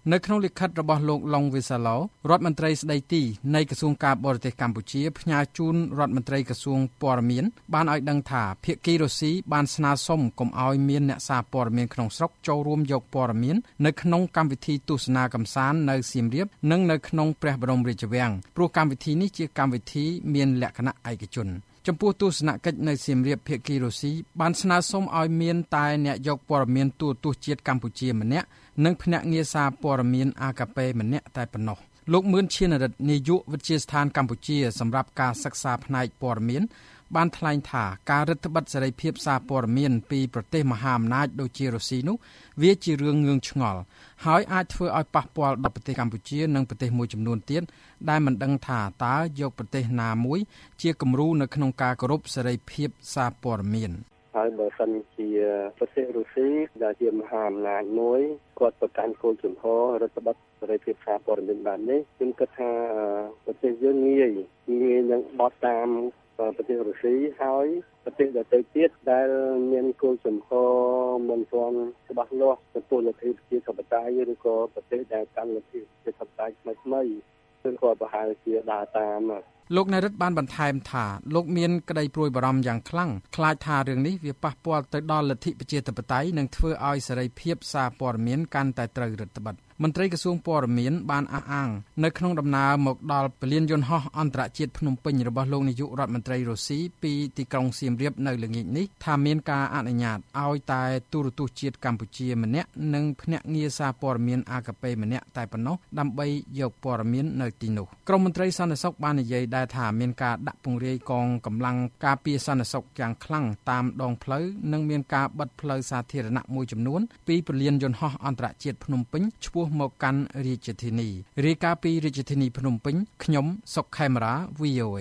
នៅក្នុងលិខិតរបស់លោកឡុងវិសាឡូរដ្ឋមន្ត្រីស្ដីទីនៃក្រសួងការបរទេសកម្ពុជាផ្ញើជូនរដ្ឋមន្ត្រីក្រសួងព័ត៌មានបានឲ្យដឹងថាភាគីរុស្ស៊ីបានស្នើសុំកុំឲ្យមានអ្នកសារព័ត៌មានក្នុងស្រុកចូលរួមយកព័ត៌មាននៅក្នុងកម្មវិធីទស្សនាកម្សាន្តនៅសៀមរាបនិងនៅក្នុងព្រះបរមរាជវាំងព្រោះកម្មវិធីនេះជាកម្មវិធីមានលក្ខណៈឯកជនចំពោះទស្សនកិច្ចនៅសៀមរាបភាគីរុស្ស៊ីបានស្នើសុំឲ្យមានតែអ្នកយកព័ត៌មានទូរទស្សន៍ជាតិកម្ពុជាម្នាក់និងភ្នាក់ងារសារព័ត៌មានអាកាប៉េម្នាក់តែប៉ុណ្ណោះលោកមឿនឈានរិទ្ធនាយកវិទ្យាស្ថានកម្ពុជាសម្រាប់ការសិក្សាផ្នែកព័ត៌មានបានថ្លែងថាការរឹតបន្តឹងសេរីភាពសារព័ត៌មានពីប្រទេសមហាអំណាចដូចជារុស្ស៊ីនោះវាជារឿងងឿងឆ្ងល់ហើយអាចធ្វើឲ្យប៉ះពាល់ដល់ប្រទេសកម្ពុជានិងប្រទេសមួយចំនួនទៀតដែលមិនដឹងថាតើយកប្រទេសណាមួយជាគំរូនៅក្នុងការគោរពសេរីភាពសារព័ត៌មានហើយបើសិនជាប្រទេសរុស្ស៊ីដែលជាមហាអំណាចមួយគាត់ប្រកាន់គោលជំហររដ្ឋបတ်សេរីភាពសារព័ត៌មានបែបនេះខ្ញុំគិតថាប្រទេសយើងងាយនឹងបត់តាមប្រទេសរុស្ស៊ីហើយប្រទេសដទៃទៀតដែលមានគោលជំហរមិនទាន់ច្បាស់លាស់ចំពោះលទ្ធិប្រជាធិបតេយ្យឬក៏ប្រទេសដែលកាន់លទ្ធិប្រជាធិបតេយ្យថ្មីៗគឺគាត់ប្រហែលជាដើរតាមលោកណៃរិទ្ធបានបន្ថែមថាលោកមានក្តីព្រួយបារម្ភយ៉ាងខ្លាំងខ្លាចថារឿងនេះវាប៉ះពាល់ទៅដល់លទ្ធិប្រជាធិបតេយ្យនិងធ្វើឲ្យសេរីភាពសារព័ត៌មានកាន់តែត្រូវរឹតបន្តឹងមន្ត្រីក្រសួងព័ត៌មានបានអះអាងនៅក្នុងដំណើរមកដល់ពលានយន្តហោះអន្តរជាតិភ្នំពេញរបស់លោកនាយករដ្ឋមន្ត្រីរុស្ស៊ីពីទីក្រុងសៀមរាបនៅល្ងាចនេះថាមានការអនុញ្ញាតឲ្យតែទូរទស្សន៍ជាតិកម្ពុជាម្នាក់និងភ្នាក់ងារសារព័ត៌មានអាកាប៉េម្នាក់តែប៉ុណ្ណោះដើម្បីយកព័ត៌មាននៅទីនោះក្រមមន្ត្រីសន្តិសុខបាននិយាយដែរថាមានការដាក់ពង្រាយកងកម្លាំងការពារសន្តិសុខយ៉ាងខ្លាំងតាមដងផ្លូវនិងមានការបិទផ្លូវសាធារណៈមួយចំនួនពីពលានយន្តហោះអន្តរជាតិភ្នំពេញឆ្ពោះមកកាន់រាជធានីរាយការណ៍ពីរាជធានីភ្នំពេញខ្ញុំសុកខេមរា VOA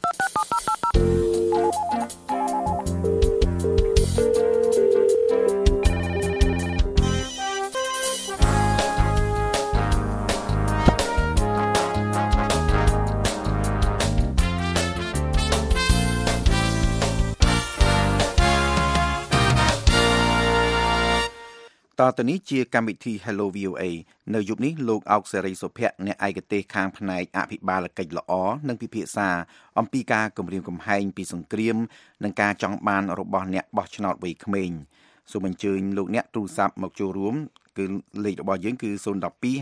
តទៅនេះជាកម្មវិធី Hello VOA នៅយប់នេះលោកអោកសេរីសុភ័ក្រអ្នកឯកទេសខាងផ្នែកអភិបាលកិច្ចល្អនិងពិភាក្សាអំពីការគម្រាមកំហែងពីសង្គ្រាមនិងការចង់បានរបស់អ្នកបោះឆ្នោតវ័យក្មេងសូមអញ្ជើញលោកអ្នកទូរស័ព្ទមកចូលរួមគឺលេខរបស់យើងគឺ012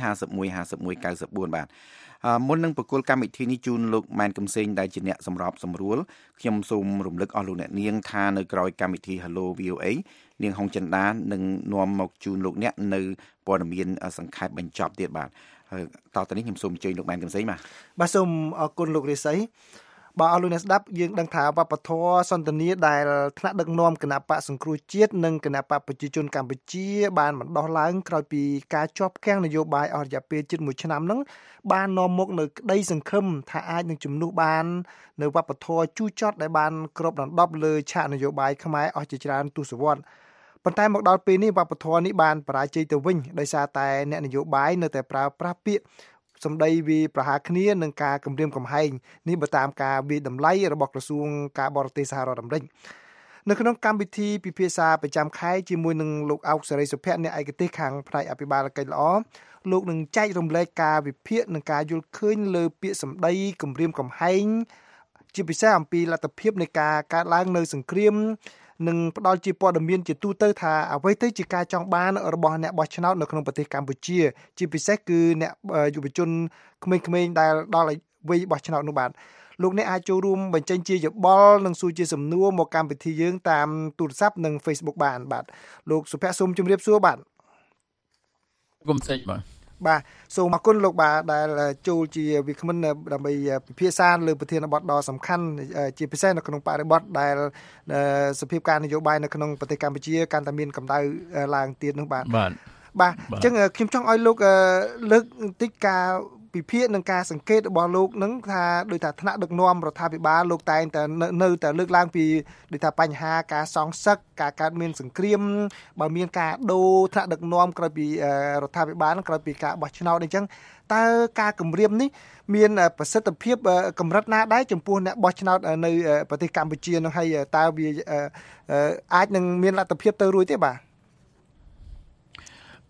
51 51 94បាទមុននឹងបកគលកម្មវិធីនេះជូនលោកម៉ែនកំសែងដែលជាអ្នកសម្របសម្រួលខ្ញុំសូមរំលឹកអស់លោកអ្នកនាងថានៅក្រោយកម្មវិធី Hello VOA នាងហុងចិន្តានឹងនាំមកជូនលោកអ្នកនៅព័ត៌មានសង្ខេបបញ្ចប់ទៀតបាទហើយតទៅនេះខ្ញុំសូមអញ្ជើញលោកម៉ែនកំសែងបាទសូមអរគុណលោករិស័យបាទអរលោកអ្នកស្ដាប់យើងដឹងថាវប្បធម៌សន្តានាដែលថ្នាក់ដឹកនាំគណៈបកសង្គ្រោះជាតិនិងគណៈបកប្រជាជនកម្ពុជាបានបណ្ដោះឡើងក្រោយពីការជាប់គាំងនយោបាយអស់រយៈពេលជិត1ឆ្នាំហ្នឹងបាននាំមកនៅក្តីសង្ឃឹមថាអាចនឹងជំនួសបាននៅវប្បធម៌ជូរចត់ដែលបានគ្របដណ្ដប់លើឆាកនយោបាយខ្មែរអស់ជាច្រើនទសវត្សរ៍ប៉ុន្តែមកដល់ពេលនេះវប្បធម៌នេះបានបរាជ័យទៅវិញដោយសារតែអ្នកនយោបាយនៅតែប្រើប្រាស់ពាក្យសម្ដីវាប្រហារគ្នានឹងការគម្រាមកំហែងនេះបើតាមការវិតម្លៃរបស់ក្រសួងការបរទេសសហរដ្ឋអាមេរិកនៅក្នុងកម្មវិធីពិភាក្សាប្រចាំខែជាមួយនឹងលោកអោកសេរីសុភ័ក្រអ្នកឯកទេសខាងផ្នែកអភិបាលកិច្ចល្អលោកនឹងចែករំលែកការវិភាគនិងការយល់ឃើញលើពាក្យសម្ដីគម្រាមកំហែងជាពិសេសអំពីលទ្ធភាពនៃការកើតឡើងនៅសង្គ្រាមនិងផ្ដល់ជាព័ត៌មានជាទូទៅថាអ្វីទៅជាការចង់បានរបស់អ្នកបោះឆ្នោតនៅក្នុងប្រទេសកម្ពុជាជាពិសេសគឺអ្នកយុវជនក្មេងៗដែលដល់វ័យបោះឆ្នោតនោះបាទលោកអ្នកអាចចូលរួមបញ្ចេញជាយោបល់និងសួរជាសំណួរមកកម្មវិធីយើងតាមទូរស័ព្ទនិង Facebook បានបាទលោកសុភ័ក្រសូមជម្រាបសួរបាទគុំសេចបាទសូមអរគុណលោកបាទដែលចូលជាវាគ្មិនដើម្បីពិភាក្សាលើប្រធានបទដ៏សំខាន់ជាពិសេសនៅក្នុងបរិបទដែលសភាពការនយោបាយនៅក្នុងប្រទេសកម្ពុជាកាន់តែមានកម្ដៅឡើងទៀតនោះបាទបាទអញ្ចឹងខ្ញុំចង់ឲ្យលោកលើកបន្តិចការពិភាក្សានឹងការសង្កេតរបស់លោកនឹងថាដោយថាថ្នាក់ដឹកនាំរដ្ឋាភិបាលលោកតែងតែនៅតែលើកឡើងពីដូចថាបញ្ហាការសងសឹកការកើតមានសង្គ្រាមបើមានការដូរថ្នាក់ដឹកនាំក្រោយពីរដ្ឋាភិបាលក្រោយពីការបោះឆ្នោតអញ្ចឹងតើការគម្រាមនេះមានប្រសិទ្ធភាពកម្រិតណាដែរចំពោះអ្នកបោះឆ្នោតនៅប្រទេសកម្ពុជានោះហើយតើវាអាចនឹងមានលទ្ធភាពទៅរួចទេបាទ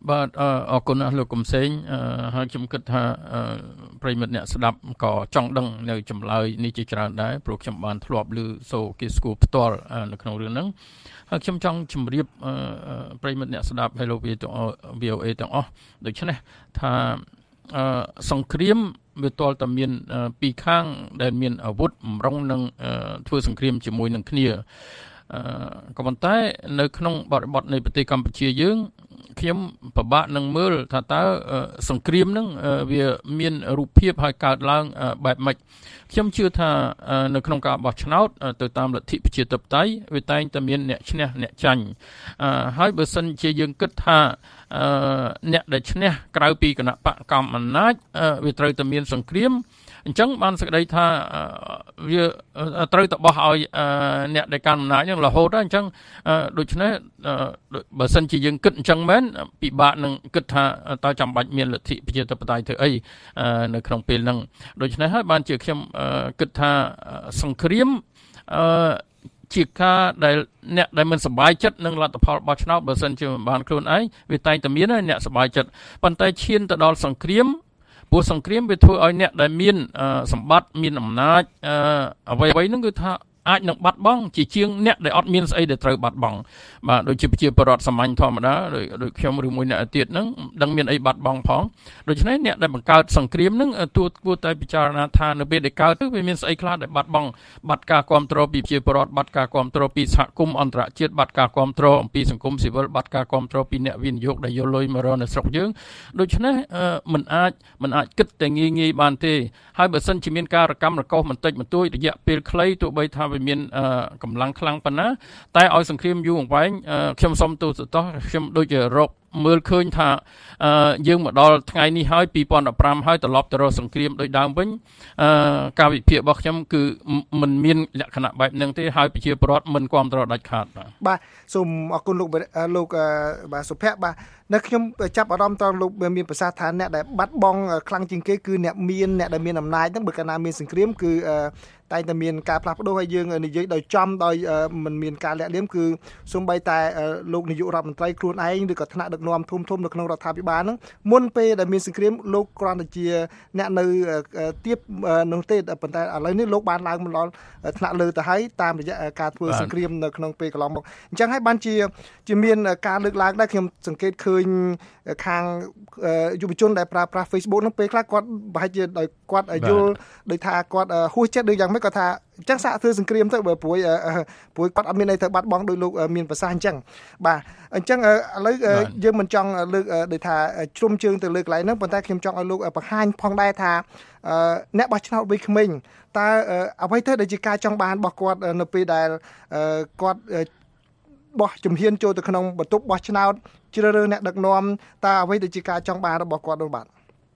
បាទអរគុណណាស់លោកកំសែងហើយខ្ញុំគិតថាប្រិមិត្តអ្នកស្ដាប់ក៏ចង់ដឹងនៅចម្លើយនេះជាច្រើនដែរព្រោះខ្ញុំបានធ្លាប់ឮសូគេស្គាល់ផ្ទាល់នៅក្នុងរឿងហ្នឹងហើយខ្ញុំចង់ជម្រាបប្រិមិត្តអ្នកស្ដាប់ហើយលោក VOA ទាំងអស់ដូច្នេះថាសង្គ្រាមវាទាល់តែមានពីរខាងដែលមានអាវុធបំរុងនឹងធ្វើសង្គ្រាមជាមួយនឹងគ្នាក៏ប៉ុន្តែនៅក្នុងបរិបទនៃប្រទេសកម្ពុជាយើងខ្ញុំពិបាកនឹងមើលថាតើសង្គ្រាមហ្នឹងវាមានរូបភាពហើយកើតឡើងបែបម៉េចខ្ញុំជឿថានៅក្នុងការបោះឆ្នោតទៅតាមលទ្ធិប្រជាធិបតេយ្យវាតែងតែមានអ្នកឈ្នះអ្នកចាញ់ហើយបើសិនជាយើងគិតថាអ្នកដែលឈ្នះក្រៅពីគណៈបកកម្មអំណាចវាត្រូវតែមានសង្គ្រាមអញ្ចឹងបានសេចក្តីថាវាត្រូវតែបោះឲ្យអ្នកដែលកាន់អំណាចហ្នឹងរហូតដល់អញ្ចឹងដូច្នេះបើសិនជាយើងគិតអញ្ចឹងមែនពិបាកនឹងគិតថាតើចាំបាច់មានលទ្ធិប្រជាធិបតេយ្យធ្វើអីនៅក្នុងពេលហ្នឹងដូច្នេះហើយបានជាខ្ញុំគិតថាសង្គ្រាមជាការដែលអ្នកដែលមិនសប្បាយចិត្តនឹងលទ្ធផលបោះឆ្នោតបើសិនជាមិនបានខ្លួនឯងវាតែងតែមានអ្នកសប្បាយចិត្តប៉ុន្តែឈានទៅដល់សង្គ្រាមព្រោះសង្គ្រាមវាធ្វើឲ្យអ្នកដែលមានសម្បត្តិមានអំណាចអ្វីៗហ្នឹងគឺថាអាចនឹងបាត់បង់ជាជាងអ្នកដែលអត់មានស្អីដែលត្រូវបាត់បង់បាទដូចជាប្រជាពលរដ្ឋសាមញ្ញធម្មតាដូចខ្ញុំឬមួយអ្នកទៀតហ្នឹងដឹងមានអីបាត់បង់ផងដូច្នេះអ្នកដែលបង្កើតសង្គ្រាមហ្នឹងគួរតែពិចារណាថានៅពេលដែលកើតទៅវាមានស្អីខ្លះដែលបាត់បង់បាត់ការគ្រប់គ្រងពីប្រជាពលរដ្ឋបាត់ការគ្រប់គ្រងពីសហគមន៍អន្តរជាតិបាត់ការគ្រប់គ្រងអំពីសង្គមស៊ីវិលបាត់ការគ្រប់គ្រងពីអ្នកវិនិយោគដែលយកលុយមករកនៅស្រុកយើងដូច្នេះមិនអាចគិតតែងាយបានទេហើយបើសិនជាមានការរកម្មរកោសបន្តិចបន្តួចរយៈពេលខ្លីទោះបីថាវាមានកម្លាំងខ្លាំងប៉ុណ្ណាតែឲ្យសង្គ្រាមយូរអង្វែងខ្ញុំសូមទោសទោសខ្ញុំដូចជារកមើលឃើញថាយើងមកដល់ថ្ងៃនេះហើយ2015ហើយត្រឡប់ទៅរកសង្គ្រាមដូចដើមវិញការវិភាគរបស់ខ្ញុំគឺមិនមានលក្ខណៈបែបហ្នឹងទេហើយប្រជាពលរដ្ឋមិនគ្រប់គ្រងដាច់ខាតបាទសូមអរគុណលោកបាទសុភ័ក្របាទនៅខ្ញុំចាប់អារម្មណ៍តលោកមានប្រសាសន៍ថាអ្នកដែលបាត់បង់ខ្លាំងជាងគេគឺអ្នកដែលមានអំណាចហ្នឹងបើកាលណាមានសង្គ្រាមគឺតែតែមានការផ្លាស់ប្ដូរហើយយើងនិយាយដោយចំដោយមិនមានការលាក់លៀមគឺសូម្បីតែលោកនាយករដ្ឋមន្ត្រីខ្លួនឯងឬក៏ថ្នាក់ដឹកនាំធំនៅក្នុងរដ្ឋាភិបាលហ្នឹងមុនពេលដែលមានសង្គ្រាមលោកគ្រាន់តែជាអ្នកនៅទៀបនោះទេប៉ុន្តែឥឡូវនេះលោកបានឡើងមកដល់ថ្នាក់លើទៅហើយតាមរយៈការធ្វើសង្គ្រាមនៅក្នុងពេលកន្លងមកអញ្ចឹងហើយបានជាមានការលើកឡើងដែរខ្ញុំសង្កេតឃើញខាងយុវជនដែលប្រើប្រាស់ Facebook ហ្នឹងពេលខ្លះគាត់ប្រហែលជាដោយគាត់យល់ដោយថាគាត់ហួសចិត្តដូចយ៉ាងម៉េចគាត់ថាអញ្ចឹងសាកធ្វើសង្គ្រាមទៅបើព្រួយគាត់អត់មានអីទៅបាត់បង់ដោយលោកមានប្រសាសន៍អញ្ចឹងបាទអញ្ចឹងឥឡូវយើងមិនចង់លើកដូចថាជ្រុំជើងទៅលើកន្លែងហ្នឹងប៉ុន្តែខ្ញុំចង់ឲ្យលោកបង្ហាញផងដែរថាអ្នកបោះឆ្នោតវ័យក្មេងតើអ្វីទៅដែលជាការចង់បានរបស់គាត់នៅពេលដែលគាត់បោះជំហានចូលទៅក្នុងបន្ទប់បោះឆ្នោតជ្រើសរើសអ្នកដឹកនាំតើអ្វីដែលជាការចង់បានរបស់គាត់នោះបាទ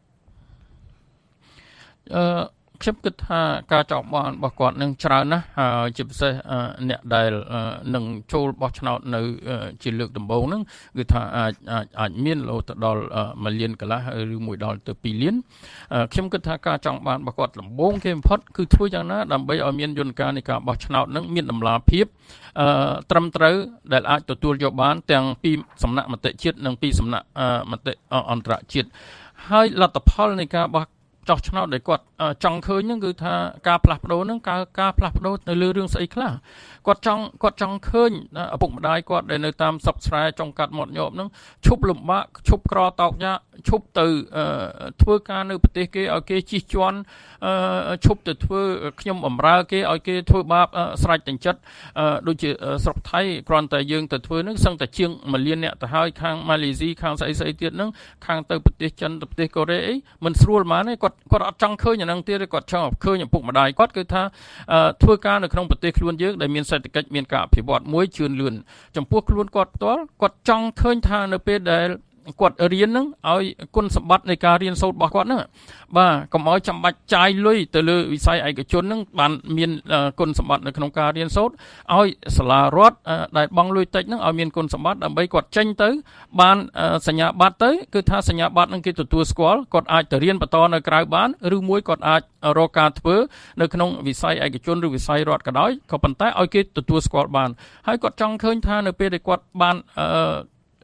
ខ្ញុំគិតថាការចង់បានរបស់គាត់នឹងច្រើនណាស់ហើយជាពិសេសអ្នកដែលនឹងចូលបោះឆ្នោតនៅជាលើកដំបូងហ្នឹងគឺថាអាចមានលោទៅដល់1លានកន្លះឬមួយដល់ទៅ2លានខ្ញុំគិតថាការចង់បានរបស់គាត់ដំបូងគេបំផុតគឺធ្វើយ៉ាងណាដើម្បីឲ្យមានយន្តការនៃការបោះឆ្នោតហ្នឹងមានតម្លាភាពត្រឹមត្រូវដែលអាចទទួលយកបានទាំងពីសំណាក់មតិជាតិនិងពីសំណាក់មតិអន្តរជាតិហើយលទ្ធផលនៃការបោះចោះឆ្នោតដែលគាត់ចង់ឃើញហ្នឹងគឺថាការផ្លាស់ប្ដូរហ្នឹងការផ្លាស់ប្ដូរនៅលើរឿងស្អីខ្លះគាត់ចង់ឃើញឪពុកម្ដាយគាត់ដែលនៅតាមសពស្រែចុងកាត់មាត់ញោមហ្នឹងឈប់លំបាកឈប់ក្រតោកយ៉ាឈប់ទៅធ្វើការនៅប្រទេសគេឲ្យគេជិះជាន់ឈប់ទៅធ្វើខ្ញុំបម្រើគេឲ្យគេធ្វើបាបស្រេចទាំងចិត្តដូចជាស្រុកថៃគ្រាន់តែយើងទៅធ្វើហ្នឹងសឹងតែជាង1លានអ្នកទៅហើយខាងម៉ាឡេស៊ីខាងស្អីទៀតហ្នឹងខាងទៅប្រទេសចិនទៅប្រទេសកូរ៉េអីមិនស្រួលហ្មងទេគាត់អត់ចង់ឃើញអាហ្នឹងទៀតគាត់ចង់ឃើញឪពុកម្ដាយគាត់គឺថាធ្វើការនៅក្នុងប្រទេសខ្លួនយើងដែលមានសេដ្ឋកិច្ចមានការអភិវឌ្ឍមួយជឿនលឿនចំពោះខ្លួនគាត់ផ្ទាល់គាត់ចង់ឃើញថានៅពេលដែលគាត់រៀនហ្នឹងឲ្យគុណសម្បត្តិនៃការរៀនសូត្ររបស់គាត់ហ្នឹងបាទកុំឲ្យចាំបាច់ចាយលុយទៅលើវិស័យឯកជនហ្នឹងបានមានគុណសម្បត្តិនៅក្នុងការរៀនសូត្រឲ្យសាលារដ្ឋដែលបង់លុយតិចហ្នឹងឲ្យមានគុណសម្បត្តិដើម្បីគាត់ចេញទៅបានសញ្ញាបត្រទៅគឺថាសញ្ញាបត្រហ្នឹងគេទទួលស្គាល់គាត់អាចទៅរៀនបន្តនៅក្រៅបានឬមួយគាត់អាចរកការធ្វើនៅក្នុងវិស័យឯកជនឬវិស័យរដ្ឋក៏ដោយក៏ប៉ុន្តែឲ្យគេទទួលស្គាល់បានហើយគាត់ចង់ឃើញថានៅពេលដែលគាត់បាន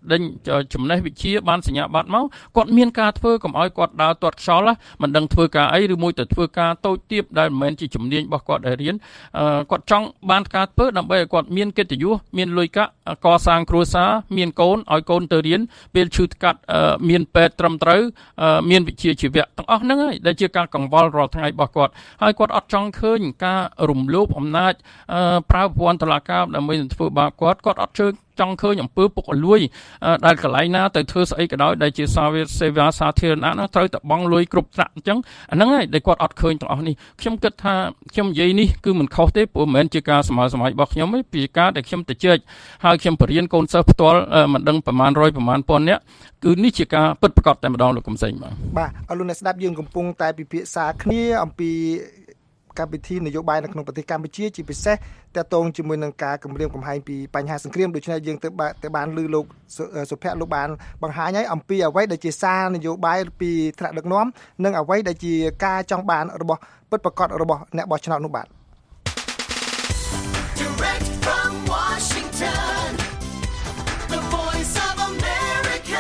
ដេញចំណេះវិជ្ជាបានសញ្ញាបត្រមកគាត់មានការធ្វើកុំឲ្យគាត់ដើរទាត់ខ្យល់មិនដឹងធ្វើការអីឬមួយទៅធ្វើការតូចទាបដែលមិនមែនជាជំនាញរបស់គាត់ដែលរៀនគាត់ចង់បានការធ្វើដើម្បីឲ្យគាត់មានកិត្តិយសមានលុយកាក់កសាងគ្រួសារមានកូនឲ្យកូនទៅរៀនពេលឈឺថ្កាត់មានពេទ្យត្រឹមត្រូវមានវិជ្ជាជីវៈទាំងអស់ហ្នឹងហើយដែលជាការកង្វល់រាល់ថ្ងៃរបស់គាត់ហើយគាត់អត់ចង់ឃើញការរំលោភអំណាចប្រើប្រព័ន្ធតុលាការដើម្បីនឹងធ្វើបាបគាត់អត់ចង់ឃើញអំពើពុករលួយដែលកន្លែងណាទៅធ្វើស្អីក៏ដោយដែលជាសេវាសាធារណៈនោះត្រូវតែបង់លុយគ្រប់ត្រាក់អញ្ចឹងអាហ្នឹងហើយដែលគាត់អត់ឃើញទាំងអស់នេះខ្ញុំគិតថាខ្ញុំនិយាយនេះគឺមិនខុសទេព្រោះមិនមែនជាការសម័យរបស់ខ្ញុំទេពីការដែលខ្ញុំទៅជែកហើយខ្ញុំបរៀនកូនសិស្សផ្ទាល់មិនដឹងប្រមាណ100ប្រមាណពាន់នាក់គឺនេះជាការពិតប្រាកដតែម្ដងលោកកំសែងបាទអរលោកអ្នកស្ដាប់យើងកំពុងតែពិភាក្សាគ្នាអំពីកម្មវិធីនយោបាយនៅក្នុងប្រទេសកម្ពុជាជាពិសេសទាក់ទងជាមួយនឹងការគម្រាមកំហែងពីបញ្ហាសង្គ្រាមដូច្នេះយើងទៅបានលើលោកសុភ័ក្រលោកបានបង្ហាញហើយអំពីអ្វីដែលជាសារនយោបាយពីថ្នាក់ដឹកនាំនិងអ្វីដែលជាការចង់បានរបស់ពិតប្រាកដរបស់អ្នកបោះឆ្នោតនោះបាទ Direct from Washington, the voice of America,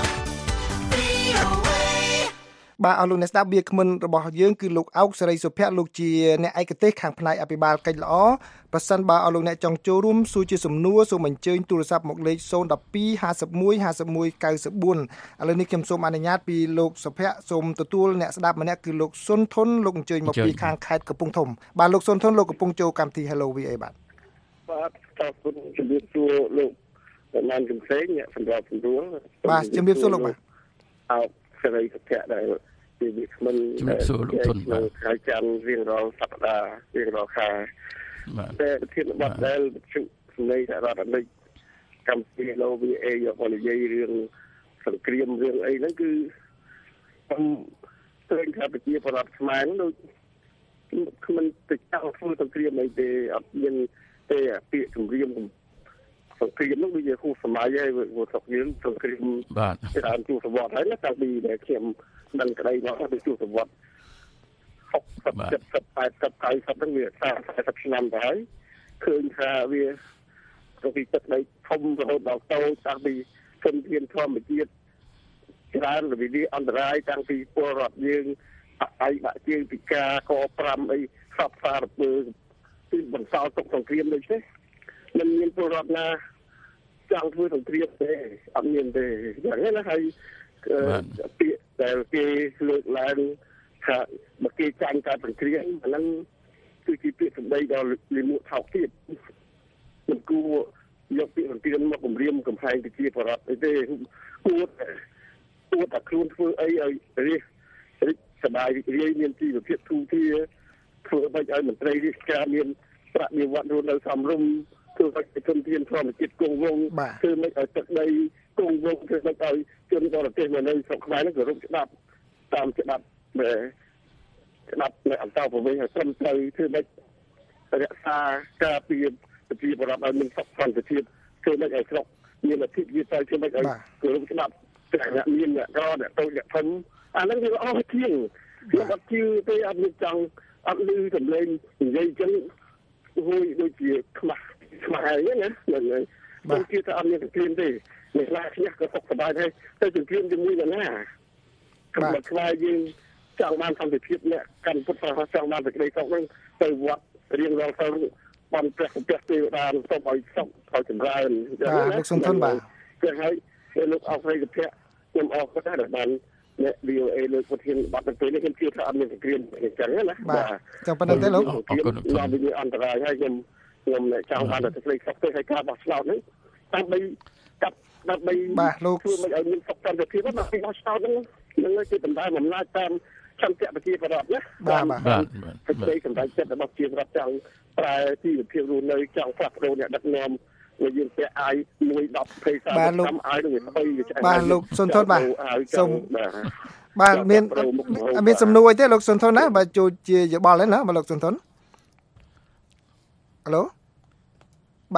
VOA. បាទអរលោកអ្នកស្ដាប់វាគ្មិនរបស់យើងគឺលោកអោកសេរីសុភ័ក្រលោកជាអ្នកឯកទេសខាងផ្នែកអភិបាលកិច្ចល្អប្រសិនបើអរលោកអ្នកចង់ចូលរួមសួរជាសំណួរសូមអញ្ជើញទូរស័ព្ទមកលេខ012 51 51 94ឥឡូវនេះខ្ញុំសូមអនុញ្ញាតពីលោកសុភ័ក្រសូមទទួលអ្នកស្ដាប់ម្នាក់គឺលោកសុនធុនលោកអញ្ជើញមកពីខាងខេត្តកំពង់ធំបាទលោកសុនធុនលោកកំពុងចូលកម្មវិធី Hello VA បាទសូមជម្រាបសួរលោកបានកំសែងអ្នកសម្រាប់ជំនួសបាទជម្រាបសួរលោកបាទអោកសេរីសុភ័ក្រដែលជាវិក្កាមជំរាបសួរលោកធុនបាទខែច័ន្ទរៀងរាល់សប្តាហ៍រៀងរាល់ខែបាទតែប្រធានបទដែលជុំសម្លេងសហរដ្ឋអាមេរិកកម្ពុជា LVA យកមកនិយាយរឿងសង្គ្រាមរឿងអីហ្នឹងគឺខ្ញុំឃើញថាប្រជាពលរដ្ឋខ្មែរដូចមិនទៅចង់ធ្វើសង្គ្រាមអីទេអត់មានទេពាក្យសង្គ្រាមនោះដូចជាហួសសម័យហើយព្រោះស្រុកយើងសង្គ្រាមបាទច្រើនជួបសវត្តហើយណាតាំងពីដែលខ្ញុំដឹងក្តីមកទៅជួបសវត្ត60 70 80 90ហ្នឹងវា40ឆ្នាំទៅហើយឃើញថាវាពីទឹកដីធំរហូតដល់តូចតាំងពីធនធានធម្មជាតិច្រើនរវិអន្តរាយតាំងពីពលរដ្ឋយើងដាក់ជើងពីការក5អីសពសារពើពីបន្សល់ទុកសង្គ្រាមដូចនេះមិនមានពលរដ្ឋណាចង់ធ្វើសង្គ្រាមទេអត់មានទេយ៉ាងនេះណាហើយពាក្យដែលគេលើកឡើងថាបើគេចាញ់ការសង្គ្រាមអាហ្នឹងគឺជាពាក្យសម្ដីដ៏លាមកថោកទៀតមិនគួរយកពាក្យសង្គ្រាមមកគម្រាមកំហែងប្រជាពលរដ្ឋអីទេគួរតែខ្លួនធ្វើអីឲ្យរីកសบายរីករាយមានជីវភាពទូទាធ្វើឲ្យមន្ត្រីរាជការមានប្រាក់និវត្តន៍រស់នៅសមរម្យធ្វើឲ្យធនធានធម្មជាតិគង់វង្សធ្វើមិនឲ្យទឹកដីគង់វង្សធ្វើមិនឲ្យជនបរទេសមកនៅស្រុកខ្មែរនឹងគោរពច្បាប់តាមច្បាប់នៅអន្តរប្រវេសន៍ឲ្យត្រឹមត្រូវធ្វើមិនរក្សាការពារប្រជាពលរដ្ឋឲ្យមានសុខសន្តិភាពធ្វើមិនឲ្យស្រុកមានអធិបតេយ្យធ្វើមិនឲ្យគោរពច្បាប់អ្នកមានអ្នកក្រអ្នកតូចអ្នកធំអាហ្នឹងវាអស់ជាងខ្ញុំអត់ជឿទេអត់មានចង់អត់លឺសម្លេងនិយាយអញ្ចឹងហួយដូចជាខ្មាស់ហ្នឹងណាខ្ញុំជឿថាអត់មានសង្គ្រាមទេអ្នកខ្លះឈ្នះក៏សុខសប្បាយដែរទៅសង្គ្រាមជាមួយនរណាកម្ពុជាខ្មែរយើងចង់បានសន្តិភាពអ្នកកាន់ពុទ្ធសាសនាចង់បានសេចក្តីសុខហ្នឹងទៅវត្តរៀងរាល់ទៅបានព្រះទេវតាសូមឲ្យសុខឲ្យចម្រើនលោកសុនធុនបាទគឺហើយលោកអស្ចារ្យសុភ័ក្រខ្ញុំអរគុណដែរដែលបានអ្នក VOA លើកប្រធានបទទៅនេះខ្ញុំជឿថាអត់មានសង្គ្រាមអញ្ចឹងណាបាទចាំប៉ុណ្្នឹងទេលោកអរគុណដល់វិញ្ញាអន្តរាយហើយខ្ញុំចង់បានតែសេចក្តីសុខទេហើយការបោះឆ្នោតនេះដើម្បីបាទលោកធ្វើមិនឲ្យមានសុខសន្តិភាពដល់ពីបោះឆ្នោតហ្នឹងជាបណ្ដាលអំណាចតាមចន្ទៈប្រជាពលរដ្ឋណាបាទសេចក្តីសម្រេចចិត្តរបស់ប្រជាពលរដ្ឋចង់ប្រែជីវភាពរស់នៅចង់ផ្លាស់ប្ដូរអ្នកដឹកនាំវាយើងពាក់អាយ1 10 20 30ឆ្នាំអាយនឹងវាស្អីវាឆ្អែតបាទលោកសុនធុនបាទសូមបាទមានសំណួរអីទេលោកសុនធុនណាបាទចូលជាយោបល់ហ្នឹងណាបាទលោកសុនធុនហៅឡូបាទ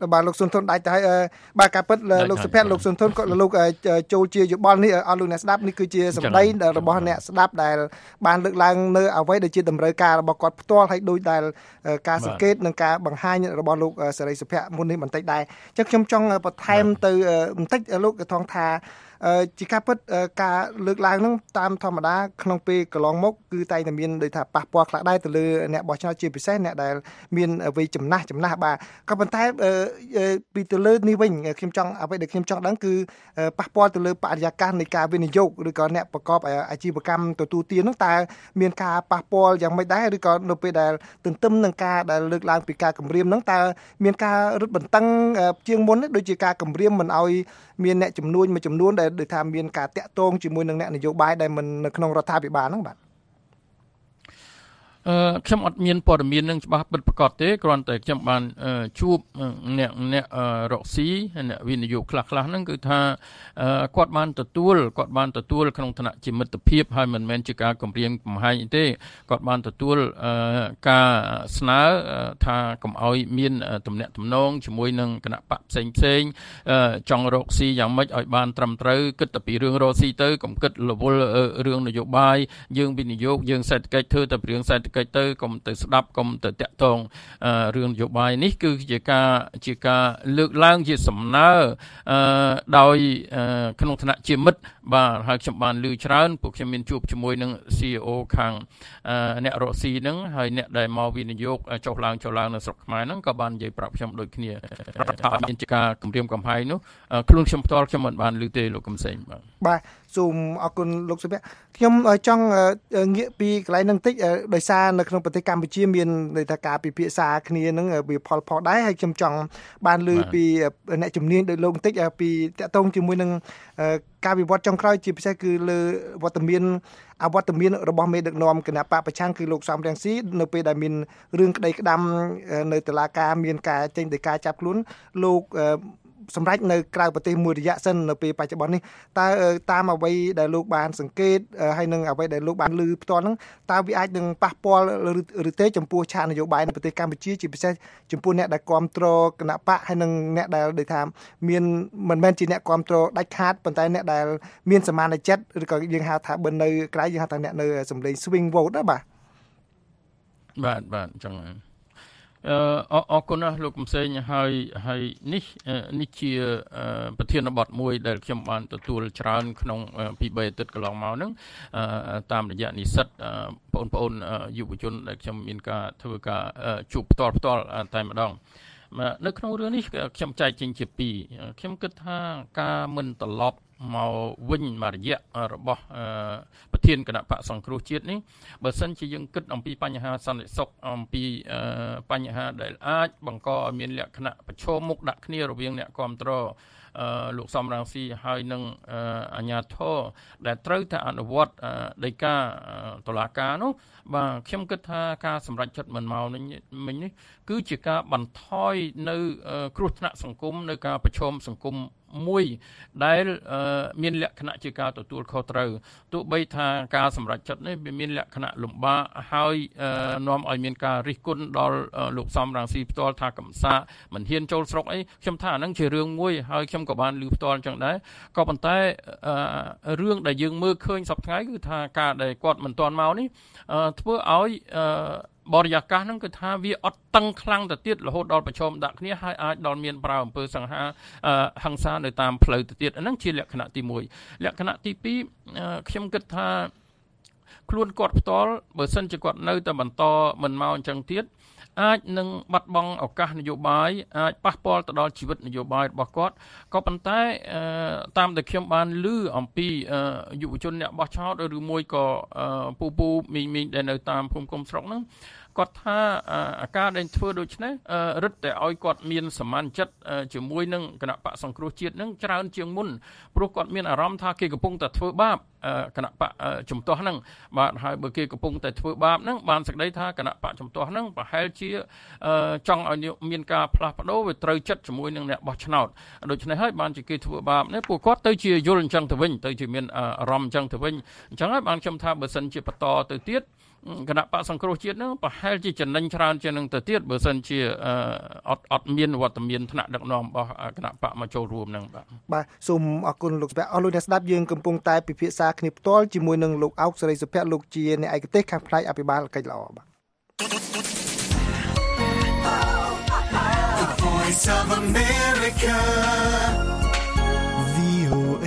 បាទលោកសុនធនដាច់ទៅហើយបាទការពិតលោកសុភ័ក្រលោកសុនធនក៏លោកចូលជាយោបល់នេះអស់លោកអ្នកស្ដាប់នេះគឺជាសម្ដីរបស់អ្នកស្ដាប់ដែលបានលើកឡើងនៅអ្វីដែលជាតម្រូវការរបស់គាត់ផ្ទាល់ហើយដោយដែលការសង្កេតនិងការបង្ហាញរបស់លោកសេរីសុភ័ក្រមុននេះបន្តិចដែរអញ្ចឹងខ្ញុំចង់បន្ថែមទៅបន្តិចលោកថងថាជាការពិតការលើកឡើងហ្នឹងតាមធម្មតាក្នុងពេលកន្លងមកគឺតែងតែមានដូចថាប៉ះពាល់ខ្លះដែរទៅលើអ្នកបោះឆ្នោតជាពិសេសអ្នកដែលមានវ័យចំណាស់បាទក៏ប៉ុន្តែពីទៅលើនេះវិញខ្ញុំចង់អ្វីដែលខ្ញុំចង់ដឹងគឺប៉ះពាល់ទៅលើបរិយាកាសនៃការវិនិយោគឬក៏អ្នកប្រកបអាជីវកម្មទទួលទានហ្នឹងតើមានការប៉ះពាល់យ៉ាងម៉េចដែរឬក៏នៅពេលដែលទន្ទឹមនឹងការដែលលើកឡើងពីការគម្រាមហ្នឹងតើមានការរឹតបន្តឹងជាងមុនដូចជាការគម្រាមមិនឲ្យមានអ្នកចំនួនមួយចំនួនដែលដូចថាមានការតាក់ទងជាមួយនឹងអ្នកនយោបាយដែលមិននៅក្នុងរដ្ឋាភិបាលហ្នឹងបាទខ្ញុំអត់មានព័ត៌មាននឹងច្បាស់ពិតប្រាកដទេគ្រាន់តែខ្ញុំបានជួបអ្នករកស៊ីអ្នកវិនិយោគខ្លះហ្នឹងគឺថាគាត់បានទទួលក្នុងឋានៈជាមិត្តភាពហើយមិនមែនជាការគម្រាមកំហែងទេគាត់បានទទួលការស្នើថាកុំឲ្យមានទំនាក់ទំនងជាមួយនឹងគណៈបកផ្សេងចង់រកស៊ីយ៉ាងម៉េចឲ្យបានត្រឹមត្រូវគិតតែពីរឿងរកស៊ីទៅកុំគិតរវល់រឿងនយោបាយយើងវិនិយោគយើងសេដ្ឋកិច្ចធ្វើតែរឿងសេដ្ឋកិច្ចទៅកុំទៅស្ដាប់កុំទៅតាក់ទងរឿងនយោបាយនេះគឺជាការលើកឡើងជាសំណើដោយក្នុងឋានៈជាមិត្តបាទហើយខ្ញុំបានលើច្រើនពួកខ្ញុំមានជួបជាមួយនឹង CEO ខាងអ្នករកស៊ីហ្នឹងហើយអ្នកដែលមកវិនិយោគចុះឡើងនៅស្រុកខ្មែរហ្នឹងក៏បាននិយាយប្រាប់ខ្ញុំដូចគ្នាថាមានជាការគម្រាមកំហែងនោះខ្លួនខ្ញុំផ្ទាល់ខ្ញុំមិនបានលើទេលោកកំសែងបាទសូមអរគុណលោកសុភ័ក្រខ្ញុំចង់ងាកពីកន្លែងហ្នឹងតិចដោយសារនៅក្នុងប្រទេសកម្ពុជាមានន័យថាការពិភាក្សាគ្នាហ្នឹងវាផលដែរហើយខ្ញុំចង់បានលើពីអ្នកជំនាញដោយលោកបន្តិចពីតាក់ទងជាមួយនឹងការវិវត្តចុងក្រោយជាពិសេសគឺលើវត្តមានរបស់មេដឹកនាំគណៈបកប្រឆាំងគឺលោកសំរងស៊ីនៅពេលដែលមានរឿងក្តីក្តាំនៅតុលាការមានការចេញដោយការចាប់ខ្លួនលោកសម្រាប់នៅក្រៅប្រទេសមួយរយៈសិននៅពេលបច្ចុប្បន្ននេះតើតាមអ្វីដែលលោកបានសង្កេតហើយនឹងអ្វីដែលលោកបានឮផ្ទាល់ហ្នឹងតើវាអាចនឹងប៉ះពាល់ឬទេចំពោះឆាកនយោបាយនៅប្រទេសកម្ពុជាជាពិសេសចំពោះអ្នកដែលគ្រប់គ្រងគណៈបកហើយនឹងអ្នកដែលដូចថាមានមិនមែនជាអ្នកគ្រប់គ្រងដាច់ខាតប៉ុន្តែអ្នកដែលមានសមានចិត្តឬក៏យើងហៅថាបើនៅក្រៅយើងហៅថាអ្នកនៅសម្លេង swing vote ណាបាទអញ្ចឹងអរគុណណាស់លោកកំសែងហើយនេះជាប្រធានបទមួយដែលខ្ញុំបានទទួលច្រើនក្នុងពី3អាទិត្យកន្លងមកហ្នឹងតាមរយៈនិស្សិតបងប្អូនយុវជនដែលខ្ញុំមានការធ្វើការជួបផ្ទាល់តែម្ដងនៅក្នុងរឿងនេះខ្ញុំចែកចេញជាពីរខ្ញុំគិតថាការមិនត្រឡប់មកវិញមករយៈរបស់ប្រធានគណៈបកសង្គ្រោះជាតិនេះបើសិនជាយើងគិតអំពីបញ្ហាសន្តិសុខអំពីបញ្ហាដែលអាចបង្កឲ្យមានលក្ខណៈប្រឈមមុខដាក់គ្នារវាងអ្នកគ្រប់គ្រងលោកសំរងស៊ីហើយនឹងអាជ្ញាធរដែលត្រូវតែអនុវត្តដីកាតុលាការនោះបាទខ្ញុំគិតថាការសម្រេចចិត្តមិនមកមិញនេះគឺជាការបន្ថយនៅគ្រោះថ្នាក់សង្គមនៅការប្រឈមសង្គមមួយដែលមានលក្ខណៈជាការទទួលខុសត្រូវទោះបីថាការសម្រេចចិត្តនេះវាមានលក្ខណៈលំបាកហើយនាំឲ្យមានការរិះគន់ដល់លោកសំរងស៊ីផ្ទាល់ថាកំសាកមិនហ៊ានចូលស្រុកអីខ្ញុំថាអាហ្នឹងជារឿងមួយហើយខ្ញុំក៏បានឮផ្ទាល់អញ្ចឹងដែរក៏ប៉ុន្តែរឿងដែលយើងមើលឃើញសប្តាហ៍ថ្ងៃគឺថាការដែលគាត់មិនទាន់មកនេះធ្វើឲ្យបរិយាកាសហ្នឹងគឺថាវាអត់តឹងខ្លាំងទៅទៀតរហូតដល់ប្រឈមដាក់គ្នាហើយអាចដល់មានប្រើអំពើសង្ហាហិង្សានៅតាមផ្លូវទៅទៀតហ្នឹងជាលក្ខណៈទី1លក្ខណៈទី2ខ្ញុំគិតថាខ្លួនគាត់ផ្ទាល់បើសិនជាគាត់នៅតែបន្តមិនមកអញ្ចឹងទៀតអាចនឹងបាត់បង់ឱកាសនយោបាយអាចប៉ះពាល់ទៅដល់ជីវិតនយោបាយរបស់គាត់ក៏ប៉ុន្តែតាមដែលខ្ញុំបានឮអំពីយុវជនអ្នកបោះឆ្នោតឬមួយក៏ពូមីងដែលនៅតាមភូមិឃុំស្រុកហ្នឹងគាត់ថាអាការដែលធ្វើដូច្នេះរឹតតែឲ្យគាត់មានសមានចិត្តជាមួយនឹងគណៈបកសង្គ្រោះជាតិនឹងច្រើនជាងមុនព្រោះគាត់មានអារម្មណ៍ថាគេកំពុងតែធ្វើបាបគណៈបកជំទាស់ហ្នឹងបាទហើយបើគេកំពុងតែធ្វើបាបហ្នឹងបានសេចក្តីថាគណៈបកជំទាស់ហ្នឹងប្រហែលជាចង់ឲ្យមានការផ្លាស់ប្ដូរវាត្រូវចិត្តជាមួយនឹងអ្នកបោះឆ្នោតដូច្នេះហើយបានជាគេធ្វើបាបនេះពួកគាត់ទៅជាយល់អញ្ចឹងទៅវិញទៅជាមានអារម្មណ៍អញ្ចឹងទៅវិញអញ្ចឹងហើយបានខ្ញុំថាបើសិនជាបន្តទៅទៀតគណៈបកសង្គ្រោះជាតិហ្នឹងប្រហែលជាចំណេញច្រើនជាងនឹងទៅទៀតបើសិនជាអត់មានវត្តមានថ្នាក់ដឹកនាំរបស់គណៈបកមកចូលរួមហ្នឹងបាទសូមអរគុណលោកសុភ័ក្រអស់លោកអ្នកស្ដាប់យើងកំពុងតែពិភាក្សាគ្នាផ្ទាល់ជាមួយនឹងលោកអោកសេរីសុភ័ក្រលោកជាអ្នកឯកទេសខាងផ្នែកអភិបាលកិច្ចល្អបាទ The Voice of America VOA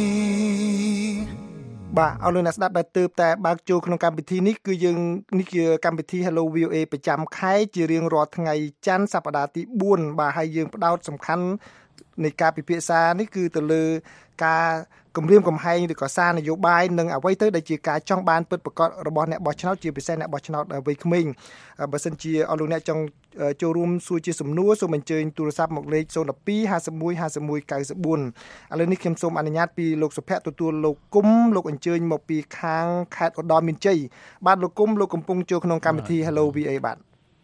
បាទអរលោកអ្នកស្ដាប់ដែលទើបតែបើកចូលក្នុងកម្មវិធីនេះគឺយើងនេះជាកម្មវិធី Hello VOA ប្រចាំខែជារៀងរាល់ថ្ងៃច័ន្ទសប្តាហ៍ទី4បាទហើយយើងផ្ដោតសំខាន់នៃការពិភាក្សានេះគឺទៅលើការគម្រាមកំហែងឬក៏សារនយោបាយនិងអ្វីទៅដែលជាការចង់បានពិតប្រាកដរបស់អ្នកបោះឆ្នោតជាពិសេសអ្នកបោះឆ្នោតវ័យក្មេងបើសិនជាអស់លោកអ្នកចង់ចូលរួមសួរជាសំណួរសូមអញ្ជើញទូរស័ព្ទមកលេខ012 51 51 94ឥឡូវនេះខ្ញុំសូមអនុញ្ញាតពីលោកសុភ័ក្រទទួលលោកគុំលោកអញ្ជើញមកពីខាងខេត្តឧត្តរមានជ័យបាទលោកគុំលោកកំពុងចូលក្នុងកម្មវិធី Hello VA បាទ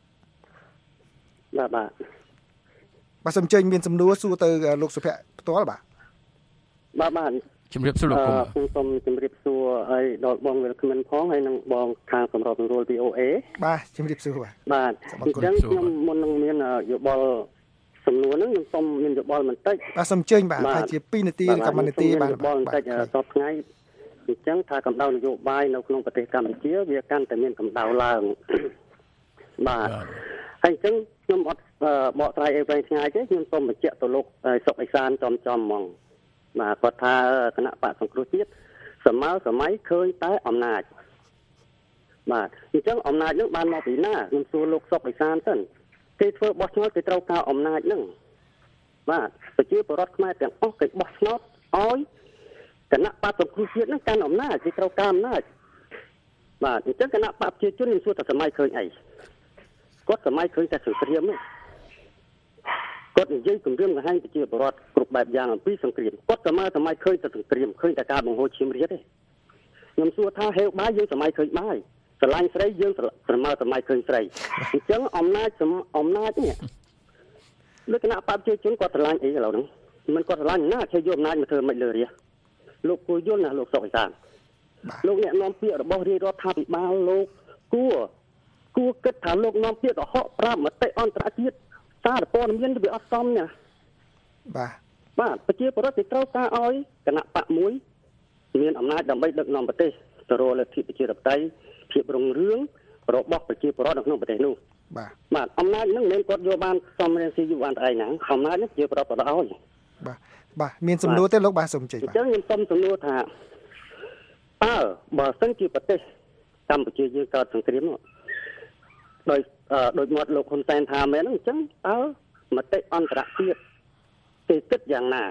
សូមអញ្ជើញមានសំណួរសួរទៅលោកសុភ័ក្រផ្ទាល់បាទជំរាបសួរលោកគុំខ្ញុំសូមជំរាបសួរឲ្យដល់បងវិលក្មិនផងហើយនឹងបងខាងសម្របសម្រួល VOA បាទជំរាបសួរបាទអញ្ចឹងខ្ញុំមុននឹងមានយោបល់សំណួរហ្នឹងខ្ញុំសូមមានយោបល់បន្តិចបាទសូមអញ្ជើញបាទថាជា2នាទីឬក៏1នាទីបាទយោបល់បន្តិចសពថ្ងៃអញ្ចឹងថាកម្ដៅនយោបាយនៅក្នុងប្រទេសកម្ពុជាវាកាន់តែមានកម្ដៅឡើងបាទហើយអញ្ចឹងខ្ញុំអត់បកស្រាយអីវែងឆ្ងាយទេខ្ញុំសូមបញ្ជាក់ទៅលោកសុកអេសានចំហ្មងបាទគាត់ថាគណៈបកសង្គ្រោះជាតិសម័យឃើញតែអំណាចបាទអញ្ចឹងអំណាចនឹងបានមកពីណាខ្ញុំសួរលោកសុកអេសានទៅគេធ្វើបោះឆ្នោតគេត្រូវការអំណាចនឹងបាទប្រជាពលរដ្ឋខ្មែរទាំងអស់គេបោះឆ្នោតឲ្យគណៈបកសង្គ្រោះជាតិនឹងកាន់អំណាចគេត្រូវការអំណាចបាទអញ្ចឹងគណៈបកប្រជាជនខ្ញុំសួរថាសម័យឃើញអីគាត់សម័យឃើញតែសង្គ្រាមហ្នឹងគាត់និយាយគម្រាមកំហែងប្រជាពលរដ្ឋគ្រប់បែបយ៉ាងអំពីសង្គ្រាមគាត់សម័យឃើញតែសង្គ្រាមឃើញតែការបង្ហូរឈាមរាជទេខ្ញុំសួរថាហេវបាយយើងសម័យឃើញបាយស្រឡាញ់ស្រីយើងសម័យឃើញស្រីអញ្ចឹងអំណាចនេះលក្ខណៈបព្វជិជនគាត់ស្រឡាញ់អីឥឡូវហ្នឹងមិនគាត់ស្រឡាញ់ណាគេយកអំណាចមកធ្វើមិនលើរាជលោកគួរយល់ណាលោកសុកអេសានលោកអ្នកនាំពាក្យរបស់រាជរដ្ឋាភិបាលលោកគួរគិតថាលោកនាំពាក្យកុហកប្រាប់មតិអន្តរជាតិសារព័ត៌មានវាអត់សមណាបាទប្រជាពលរដ្ឋគេត្រូវការឲ្យគណៈបកមួយមានអំណាចដើម្បីដឹកនាំប្រទេសទៅរកលទ្ធិប្រជាធិបតេយ្យភាពរុងរឿងរបស់ប្រជាពលរដ្ឋនៅក្នុងប្រទេសនោះបាទអំណាចហ្នឹងមិនគាត់យកបានសំរៀងស៊ីយូបានតែឯណាអំណាចនេះជាប្រព័ន្ធឲ្យបាទមានសំណួរទេលោកបាទសូមជ័យបាទអញ្ចឹងខ្ញុំសូមសំណួរថាបើសិនជាប្រទេសកម្ពុជាយើងកើតសង្គ្រាមដោយមាត់លោកហ៊ុនសែនថាមែនហ្នឹងអញ្ចឹងមតិអន្តរជាតិគេគិតយ៉ាងណា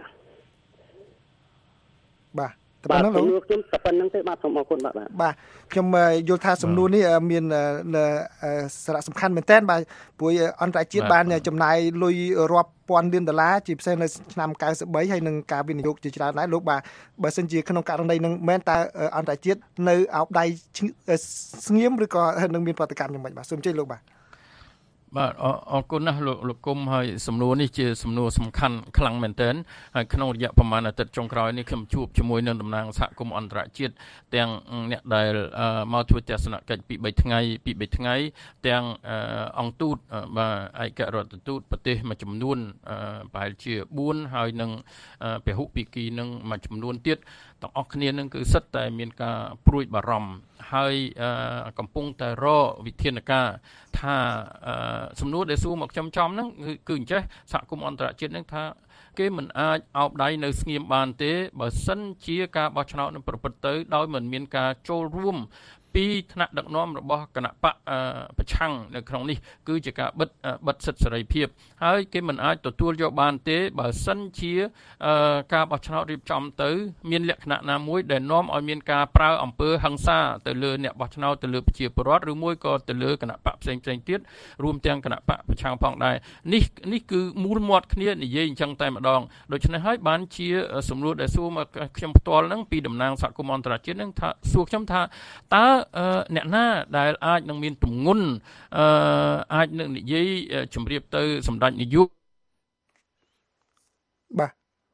បាទតែប៉ុណ្ណឹងលោកខ្ញុំតែប៉ុណ្្នឹងទេបាទសូមអរគុណបាទខ្ញុំយល់ថាសំណួរនេះមានសារៈសំខាន់មែនទែនបាទព្រោះអន្តរជាតិបានចំណាយលុយរាប់ពាន់លានដុល្លារជាពិសេសនៅឆ្នាំ93ហើយនឹងការវិនិយោគជាច្រើនដែរលោកបាទបើសិនជាក្នុងករណីនឹងមែនតើអន្តរជាតិនៅអោបដៃស្ងៀមឬក៏នឹងមានប្រតិកម្មយ៉ាងម៉េចបាទសូមជ័យលោកបាទបាទអរគុណណាស់លោកគុំហើយសំណួរនេះជាសំណួរសំខាន់ខ្លាំងមែនទែនហើយក្នុងរយៈប្រហែលអាទិត្យចុងក្រោយនេះខ្ញុំជួបជាមួយនឹងតំណាងសហគមន៍អន្តរជាតិទាំងអ្នកដែលមកធ្វើទស្សនកិច្ចពី3ថ្ងៃទាំងអង្គទូតបាទឯករដ្ឋទូតប្រទេសមួយចំនួនប្រហែលជា4ហើយនឹងពហុភាគីនឹងមួយចំនួនទៀតទាំងអស់គ្នានឹងគឺសិតតែមានការព្រួយបារម្ភហើយកំពុងតែរកវិធានការថាសំណួរដែលសួរមកខ្ញុំចំហ្នឹងគឺអញ្ចេះសហគមន៍អន្តរជាតិហ្នឹងថាគេមិនអាចអោបដៃនៅស្ងៀមបានទេបើសិនជាការបោះឆ្នោតនឹងប្រព្រឹត្តទៅដោយមិនមានការចូលរួមពីថ្នាក់ដឹកនាំរបស់គណៈបកប្រឆាំងនៅក្នុងនេះគឺជាការបិទសិទ្ធិសេរីភាពហើយគេមិនអាចទទួលយកបានទេបើសិនជាការបោះឆ្នោតរៀបចំទៅមានលក្ខណៈណាមួយដែលនាំឲ្យមានការប្រើអំពើហិង្សាទៅលើអ្នកបោះឆ្នោតទៅលើប្រជាពលរដ្ឋឬមួយក៏ទៅលើគណៈបកផ្សេងទៀតរួមទាំងគណៈបកប្រឆាំងផងដែរនេះគឺមូលមាត់គ្នានិយាយអញ្ចឹងតែម្ដងដូច្នេះហើយបានជាសំណួរដែលសួរមកខ្ញុំផ្ទាល់ហ្នឹងពីតំណាងសហគមន៍អន្តរជាតិហ្នឹងថាសួរខ្ញុំថាតើអ្នកណាដែលអាចនឹងមានទម្ងន់អាចនឹងនិយាយជម្រាបទៅសម្ដេចនាយកបាទ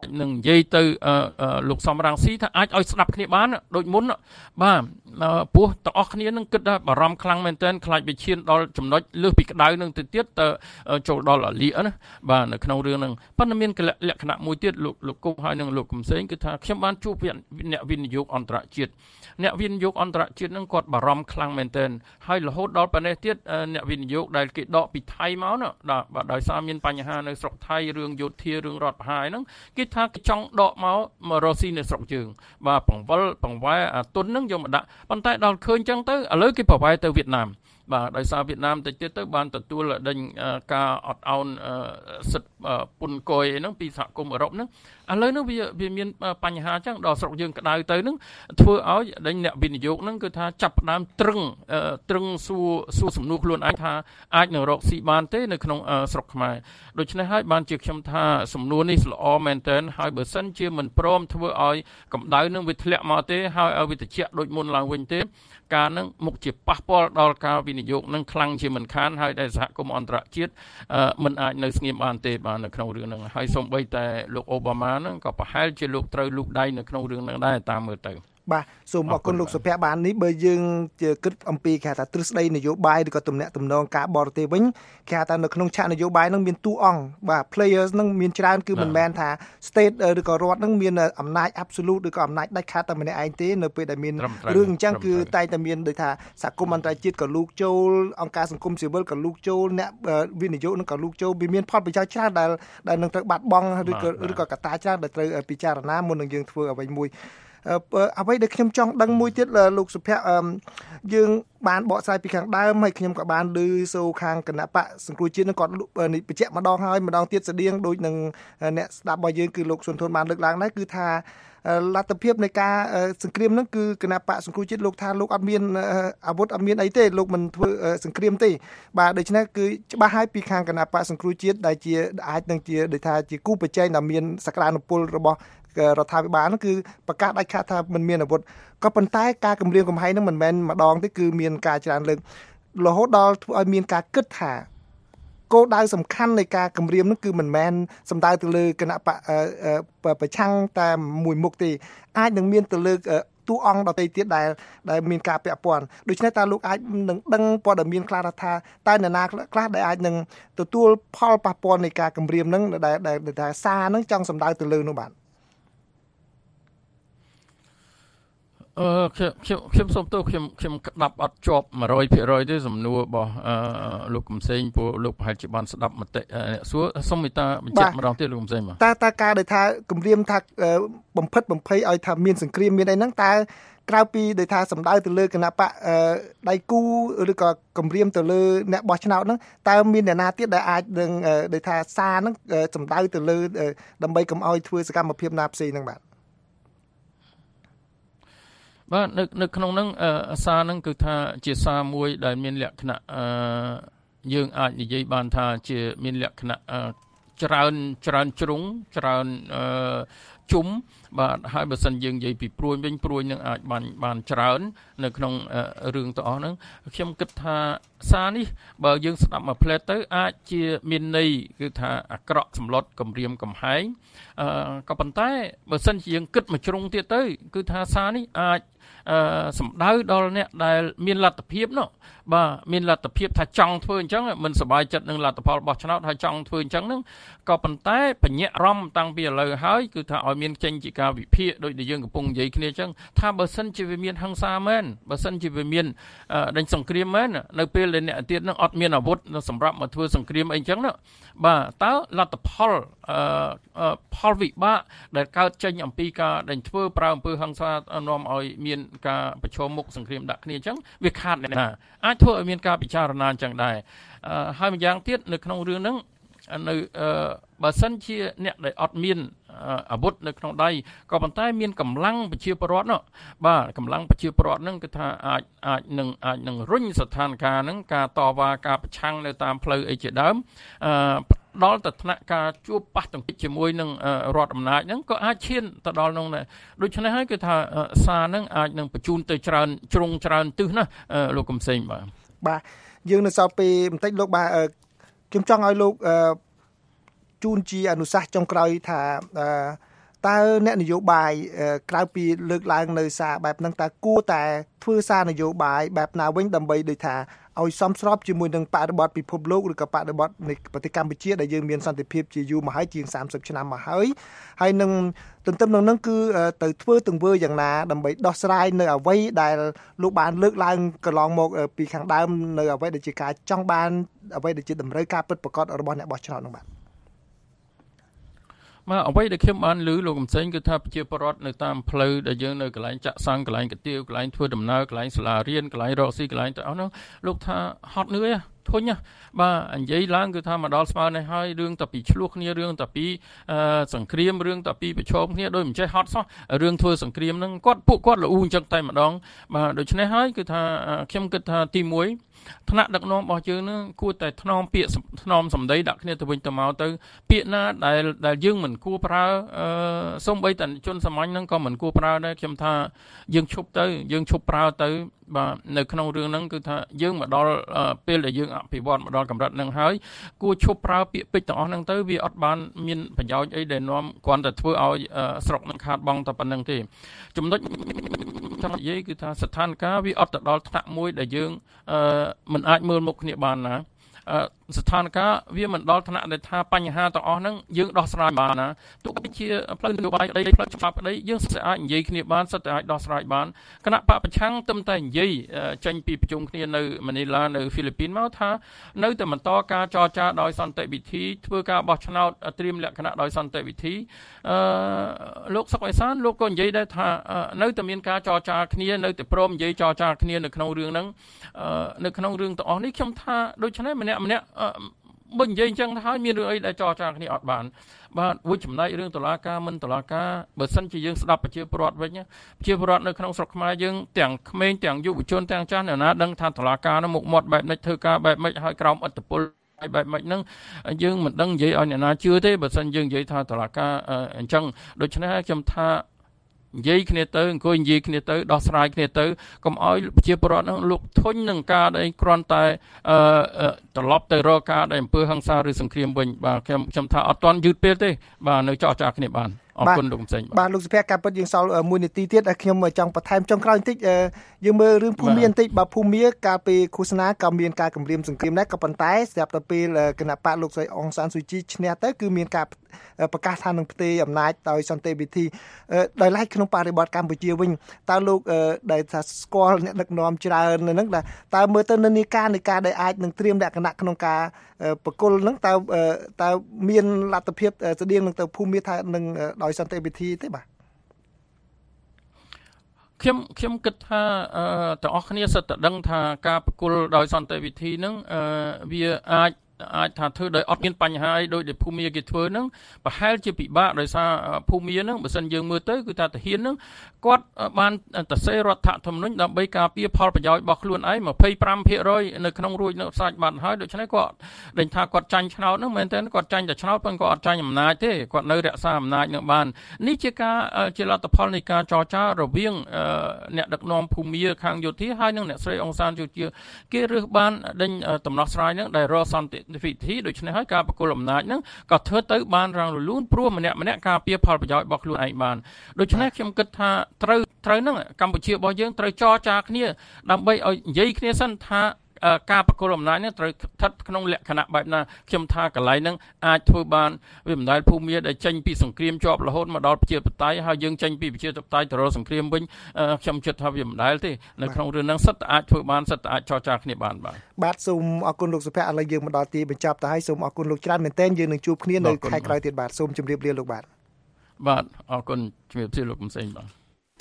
នឹងនិយាយទៅលោកសំរងស៊ីថាអាចឲ្យស្ដាប់គ្នាបានដូចមុនបាទព្រោះទាំងអស់គ្នានឹងគិតថាបារម្ភខ្លាំងមែនទែនខ្លាចវាឈានដល់ចំណុចលើសពីក្តៅនឹងទៅទៀតទៅចូលដល់អលិណាបាទនៅក្នុងរឿងហ្នឹងប៉ុន្តែមានលក្ខណៈមួយទៀតលោកគុំហើយនឹងលោកកំសែងគឺថាខ្ញុំបានជួបអ្នកវិនិយោគអន្តរជាតិអ្នកវិនិយោគអន្តរជាតិហ្នឹងគាត់បារម្ភខ្លាំងមែនទែនហើយរហូតដល់ប៉ុណ្ណេះទៀតអ្នកវិនិយោគដែលគេដកពីថៃមកណាបាទដោយសារមានបញ្ហានៅស្រុកថៃរឿងយោធារឿងរដ្ឋប្រហារហ្នឹងគេថាគេចង់ដកមករស់ស៊ីនៅស្រុកយើងបាទបង្វែរទុនហ្នឹងយកមកដាក់ប៉ុន្តែដល់ឃើញចឹងទៅឥឡូវគេប្រវែរទៅវៀតណាមបាទដោយសារវៀតណាមតិចទៀតទៅបានទទួលដេញការអត់ឱនសិទ្ធិពន្ធគយហ្នឹងពីសហគមន៍អឺរ៉ុបហ្នឹងឥឡូវហ្នឹងវាមានបញ្ហាចឹងដល់ស្រុកយើងក្តៅទៅហ្នឹងធ្វើឲ្យដេញអ្នកវិនិយោគហ្នឹងគឺថាចាប់ផ្ដើមត្រឹងសួរសំណួរខ្លួនឯងថាអាចនឹងរកស៊ីបានទេនៅក្នុងស្រុកខ្មែរដូច្នេះហើយបានជាខ្ញុំថាសំណួរនេះល្អមែនទែនហើយបើសិនជាមិនព្រមធ្វើឲ្យកម្ដៅនឹងវាធ្លាក់មកទេហើយឲ្យវាត្រជាក់ដូចមុនឡើងវិញទេការនឹងមុខជាប៉ះពាល់ដល់ការវិនិយោគនឹងខ្លាំងជាមិនខានហើយដែលសហគមន៍អន្តរជាតិមិនអាចនៅស្ងៀមបានទេបាទនៅក្នុងរឿងហ្នឹងហើយសូម្បីតែលោកអូបាម៉ាហ្នឹងក៏ប្រហែលជាលោកត្រូវលូកដៃនៅក្នុងរឿងហ្នឹងដែរតាមមើលទៅបាទសូមអរគុណលោកសុភ័ក្របាននេះបើយើងគិតអំពីគេថាទ្រឹស្ដីនយោបាយឬក៏ទំនាក់ទំនងការបរទេសវិញគេថានៅក្នុងឆាកនយោបាយនឹងមានតួអង្គបាទ players នឹងមានច្រើនគឺមិនមែនថា state ឬក៏រដ្ឋនឹងមានអំណាច absolute ឬក៏អំណាចដាច់ខាតតែម្នាក់ឯងទេនៅពេលដែលមានរឿងអញ្ចឹងគឺតែងតែមានដូចថាសហគមន៍អន្តរជាតិក៏លូកចូលអង្គការសង្គមស៊ីវិលក៏លូកចូលអ្នកវិនិយោគនឹងក៏លូកចូលវាមានផលប្រយោជន៍ច្រើនដែលនឹងត្រូវបាត់បង់ឬក៏កត្តាច្រើនដែលត្រូវពិចារណាមុននឹងយើងធ្វើអ្វីមួយអ្វីដែលខ្ញុំចង់ដឹងមួយទៀតលោកសុភ័ក្រយើងបានបកស្រាយពីខាងដើមហើយខ្ញុំក៏បានឮសូខាងគណៈបកសង្គ្រោះជាតិនឹងគាត់បញ្ជាក់ម្ដងហើយម្ដងទៀតស្តៀងដូចនឹងអ្នកស្ដាប់របស់យើងគឺលោកសុនធនបានលើកឡើងដែរគឺថាលទ្ធភាពនៃការសង្គ្រាមហ្នឹងគឺគណៈបកសង្គ្រោះជាតិលោកថាលោកអត់មានអាវុធអត់មានអីទេលោកមិនធ្វើសង្គ្រាមទេបាទដូច្នេះគឺច្បាស់ហើយពីខាងគណៈបកសង្គ្រោះជាតិដែលជាអាចនឹងជាដូចថាជាគូប្រជែងដែលមានសក្តានុពលរបស់រដ្ឋាភិបាលហ្នឹងគឺប្រកាសដាច់ខាតថាមិនមានអាវុធក៏ប៉ុន្តែការគម្រាមកំហែងហ្នឹងមិនមែនម្ដងទេគឺមានការច្រើនលើករហូតដល់ធ្វើឲ្យមានការគិតថាគោលដៅសំខាន់នៃការគម្រាមហ្នឹងគឺមិនមែនសំដៅទៅលើគណៈបកប្រឆាំងតែមួយមុខទេអាចនឹងមានទៅលើតួអង្គដទៃទៀតដែលមានការពាក់ព័ន្ធដូច្នេះតើលោកអាចនឹងដឹងព័ត៌មានខ្លះថាតើនរណាខ្លះដែលអាចនឹងទទួលផលប៉ះពាល់នៃការគម្រាមហ្នឹងដែលសារហ្នឹងចង់សំដៅទៅលើនោះបាទខ្ញុំសូមទោសខ្ញុំក្តាប់អត់ជាប់ 100% ទេសំណួររបស់លោកកំសែងព្រោះលោកប្រហែលជាបានស្ដាប់មតិអ្នកសួរសូមមេត្តាបញ្ជាក់ម្ដងទៀតលោកកំសែងបាទតើការដែលថាគម្រាមថាបំផិតបំភ័យឲ្យថាមានសង្គ្រាមមានអីហ្នឹងតើក្រៅពីដែលថាសំដៅទៅលើគណៈបកដៃគូឬក៏គម្រាមទៅលើអ្នកបោះឆ្នោតហ្នឹងតើមានអ្នកណាទៀតដែលអាចនឹងដែលថាសារហ្នឹងសំដៅទៅលើដើម្បីកុំឲ្យធ្វើសកម្មភាពណាផ្សេងហ្នឹងបាទបាទនៅក្នុងហ្នឹងសារហ្នឹងគឺថាជាសារមួយដែលមានលក្ខណៈយើងអាចនិយាយបានថាជាមានលក្ខណៈច្រើនជ្រុងច្រើនជុំបាទហើយបើសិនយើងនិយាយពីព្រួយវិញព្រួយនឹងអាចបានច្រើននៅក្នុងរឿងទាំងអស់ហ្នឹងខ្ញុំគិតថាសារនេះបើយើងស្ដាប់មួយផ្លែតទៅអាចជាមានន័យគឺថាអាក្រក់សម្លុតគម្រាមកំហែងក៏ប៉ុន្តែបើសិនជាយើងគិតមួយជ្រុងទៀតទៅគឺថាសារនេះអាចសម្ដៅដល់អ្នកដែលមានលទ្ធភាពនោះបាទមានលទ្ធភាពថាចង់ធ្វើអញ្ចឹងមិនសប្បាយចិត្តនឹងលទ្ធផលបោះឆ្នោតហើយចង់ធ្វើអញ្ចឹងហ្នឹងក៏ប៉ុន្តែបញ្ញាក់រំតាំងពីឥឡូវហើយគឺថាឲ្យមានចេញជាការវិភាគដូចដែលយើងកំពុងនិយាយគ្នាអញ្ចឹងថាបើសិនជាវាមានហិង្សាមែនបើសិនជាវាមានដេញសង្គ្រាមមែននៅពេលដែលអ្នកទៀតនឹងអត់មានអាវុធសម្រាប់មកធ្វើសង្គ្រាមអីអញ្ចឹងណាបាទតើលទ្ធផលវិបាកដែលកើតចេញអំពីការដែលធ្វើប្រើអំពើហិង្សានាំឲ្យមានការប្រឈមមុខសង្គ្រាមដាក់គ្នាអញ្ចឹងវាខាតណាអាចធ្វើឲ្យមានការពិចារណាអញ្ចឹងដែរហើយម្យ៉ាងទៀតនៅក្នុងរឿងហ្នឹងនៅបើសិនជាអ្នកដែលអត់មានអាវុធនៅក្នុងដៃក៏ប៉ុន្តែមានកម្លាំងប្រជាពលរដ្ឋនោះបាទកម្លាំងប្រជាពលរដ្ឋហ្នឹងគឺថាអាចនឹងរុញស្ថានភាពហ្នឹងការតវ៉ាការប្រឆាំងនៅតាមផ្លូវអីជាដើមដល់ទៅថ្នាក់ការជួបប៉ះទង្គិចជាមួយនឹងរដ្ឋអំណាចហ្នឹងក៏អាចឈានទៅដល់នោះដែរដូច្នេះហើយគឺថាសារហ្នឹងអាចនឹងបញ្ជូនទៅច្រើនជ្រុងច្រើនទិសណាលោកកំសែងបាទយើងនៅសល់ពេលបន្តិចលោកបាទខ្ញុំចង់ឲ្យលោកជូនជាអនុសាសន៍ចុងក្រោយថាតើអ្នកនយោបាយក្រៅពីលើកឡើងនៅសារបែបហ្នឹងតើគួរតែធ្វើសារនយោបាយបែបណាវិញដើម្បីដូចថាឲ្យសមស្របជាមួយនឹងបរិបទពិភពលោកឬក៏បរិបទនៃប្រទេសកម្ពុជាដែលយើងមានសន្តិភាពជាយូរមកហើយជាង30ឆ្នាំមកហើយនឹងទន្ទឹមនឹងហ្នឹងគឺទៅធ្វើទង្វើយ៉ាងណាដើម្បីដោះស្រាយនៅអ្វីដែលលោកបានលើកឡើងកន្លងមកពីខាងដើមនៅអ្វីដែលជាការចង់បានអ្វីដែលជាតម្រូវការពិតប្រាកដរបស់អ្នកបោះឆ្នោតនោះបាទមកអ្វីដែលខ្ញុំបានឮលោកកំសែងគឺថាប្រជាពលរដ្ឋនៅតាមផ្លូវដែលយើងនៅកន្លែងចាក់សាំងកន្លែងកាទៀវកន្លែងធ្វើដំណើរកន្លែងសាលារៀនកន្លែងរកស៊ីកន្លែងទៅអស់នោះលោកថាហត់នឿយធុញបាទនិយាយឡើងគឺថាមកដល់ស្មើនេះហើយរឿងតែពីឆ្លោះគ្នារឿងតែពីសង្គ្រាមរឿងតែពីប្រឈមគ្នាដោយមិនចេះហត់សោះរឿងធ្វើសង្គ្រាមហ្នឹងពួកគាត់ល្អូអញ្ចឹងតែម្ដងបាទដូច្នេះហើយគឺថាខ្ញុំគិតថាទី1ថ្នាក់ដឹកនាំរបស់យើងនឹងគួរតែថ្នមពាក្យថ្នមសម្ដីដាក់គ្នាទៅវិញទៅមកទៅពាក្យណាដែលយើងមិនគួរប្រើសូម្បីតែជនសាមញ្ញហ្នឹងក៏មិនគួរប្រើដែរខ្ញុំថាយើងឈប់ប្រើទៅបាទនៅក្នុងរឿងហ្នឹងគឺថាយើងមកដល់ពេលដែលយើងអភិវឌ្ឍមកដល់កម្រិតហ្នឹងហើយគួរឈប់ប្រើពាក្យពេចន៍ទាំងអស់ហ្នឹងទៅវាអត់បានមានប្រយោជន៍អីដែលនាំគ្រាន់តែធ្វើឲ្យស្រុកនឹងខាតបង់តែប៉ុណ្្នឹងទេចំណុចចង់និយាយគឺថាស្ថានភាពវាអត់ទៅដល់ថ្នាក់មួយដែលយើងមិនអាចមើលមុខគ្នាបានណាស្ថានភាពវាមិនដល់ថ្នាក់ដែលថាបញ្ហាទាំងអស់ហ្នឹងយើងដោះស្រាយបានណាទោះបីជាផ្លូវនយោបាយក្តីផ្លូវច្បាប់ក្តីយើងសិតអាចនិយាយគ្នាបានសិតអាចដោះស្រាយបានគណៈបកប្រឆាំងទឹមតែនិយាយចេញពីប្រជុំគ្នានៅម៉ានីឡានៅហ្វីលីពីនមកថានៅតែបន្តការចរចាដោយសន្តិវិធីធ្វើការបោះឆ្នោតត្រៀមលក្ខណៈដោយសន្តិវិធីលោកសុកអេសានលោកក៏និយាយដែរថានៅតែមានការចរចាគ្នានៅតែព្រមនិយាយចរចាគ្នានៅក្នុងរឿងហ្នឹងនៅក្នុងរឿងទាំងអស់នេះខ្ញុំថាដូច្នេះម្នាក់បើនិយាយអញ្ចឹងទៅហើយមានរឿងអីដែលចរចាគ្នាអត់បានបាទវិចំណែករឿងតុលាការមិនតុលាការបើសិនជាយើងស្ដាប់ប្រជាពលរដ្ឋវិញប្រជាពលរដ្ឋនៅក្នុងស្រុកខ្មែរយើងទាំងក្មេងទាំងយុវជនទាំងចាស់អ្នកណាដឹងថាតុលាការនោះមុខមាត់បែបនេះធ្វើការបែបម៉េចហើយក្រោមឥទ្ធិពលបែបម៉េចហ្នឹងយើងមិនដឹងនិយាយឲ្យអ្នកណាជឿទេបើសិនយើងនិយាយថាតុលាការអញ្ចឹងដូច្នេះខ្ញុំថានិយាយគ្នាទៅអង្គុយនិយាយគ្នាទៅដោះស្រាយគ្នាទៅកុំឲ្យប្រជាពលរដ្ឋនឹងលុកធុញនឹងការដែលគ្រាន់តែត្រឡប់ទៅរកការដែលអំពើហិង្សាឬសង្គ្រាមវិញបាទខ្ញុំថាអត់ទាន់យឺតពេលទេបាទនៅចរចាគ្នាបានអរគុណលោកកំសែងបាទលោកសុភ័ក្រការពិតយើងសល់1នាទីទៀតខ្ញុំចង់បន្ថែមចុងក្រោយបន្តិចយើងមើលរឿងភូមិបន្តិចបាទភូមិកាលពីឃោសនាក៏មានការគម្រាមសង្គ្រាមដែរក៏ប៉ុន្តែស្រាប់តែពេលគណៈបកលោកស្រីអង្សានស៊ូជីឈ្នះទៅគឺមានការប្រកាសថានឹងផ្ទេរអំណាចដោយសន្តិវិធីដោយឡែកក្នុងបរិបទកម្ពុជាវិញតើលោកដែលថាស្គាល់អ្នកដឹកនាំច្រើននៅហ្នឹងតើមើលទៅនិន្នាការនៃការដែលអាចនឹងត្រៀមលក្ខណៈក្នុងការបកគលហ្នឹងតើមានលទ្ធភាពស្តៀងនឹងទៅភូមិថានឹងដោយសន្តិវិធីទេបាទខ្ញុំគិតថាទាំងអស់គ្នាសិតតែដឹងថាការបកគលដោយសន្តិវិធីហ្នឹងវាអាចថាធ្វើដោយអត់មានបញ្ហាអីដោយដែលភូមិគេធ្វើហ្នឹងប្រហែលជាពិបាកដោយសារភូមិហ្នឹងបើសិនយើងមើលទៅគឺថាទាហានហ្នឹងគាត់បានតសេរដ្ឋធម្មនុញ្ញដើម្បីការពារផលប្រយោជន៍របស់ខ្លួនឯង 25% នៅក្នុងរួចនៅសាច់បានហើយដូច្នេះគាត់ដឹងថាគាត់ចាញ់ឆ្នោតហ្នឹងមែនតើគាត់ចាញ់តែឆ្នោតប៉ុន្តែគាត់អត់ចាញ់អំណាចទេគាត់នៅរក្សាអំណាចនឹងបាននេះជាលទ្ធផលនៃការចរចារវាងអ្នកដឹកនាំភូមិខាងយោធាហើយនិងអ្នកស្រីអង្សានជូជាគេរើសបានដេញដំណោះស្រាយហ្នឹងដែលរកសន្តិវិធីដូច្នេះហើយការបកគលអំណាចហ្នឹងក៏ធ្វើទៅបានរងរលូនព្រោះម្នាក់ការពារផលប្រយោជន៍របស់ខ្លួនឯងបានដូច្នេះខ្ញុំគិតថាត្រូវហ្នឹងកម្ពុជារបស់យើងត្រូវចរចាគ្នាដើម្បីឲ្យនិយាយគ្នាសិនថាការបកគលអំណាចនេះត្រូវស្ថិតក្នុងលក្ខណៈបែបណាខ្ញុំថាកន្លែងហ្នឹងអាចធ្វើបានវាមិនដែលភូមិដែលចេញពីសង្គ្រាមជាប់រហូតមកដល់ប្រជាធិបតេយ្យហើយយើងចេញពីប្រជាធិបតេយ្យទៅរកសង្គ្រាមវិញខ្ញុំជឿថាវាមិនដែលទេនៅក្នុងរឿងហ្នឹងសិតតែអាចធ្វើបានសិតតែអាចចរចាគ្នាបានបាទសូមអរគុណលោកសុភ័ក្រឥឡូវយើងមកដល់ទីបញ្ចប់ទៅហើយសូមអរគុណលោកច្រើនមែនទែនយើងនឹងជួបគ្នានៅខែក្រោយទៀតបាទសូមជម្រាបលាលោកបាទអរគុណជំរាបសួរលោកកំសែងបាទ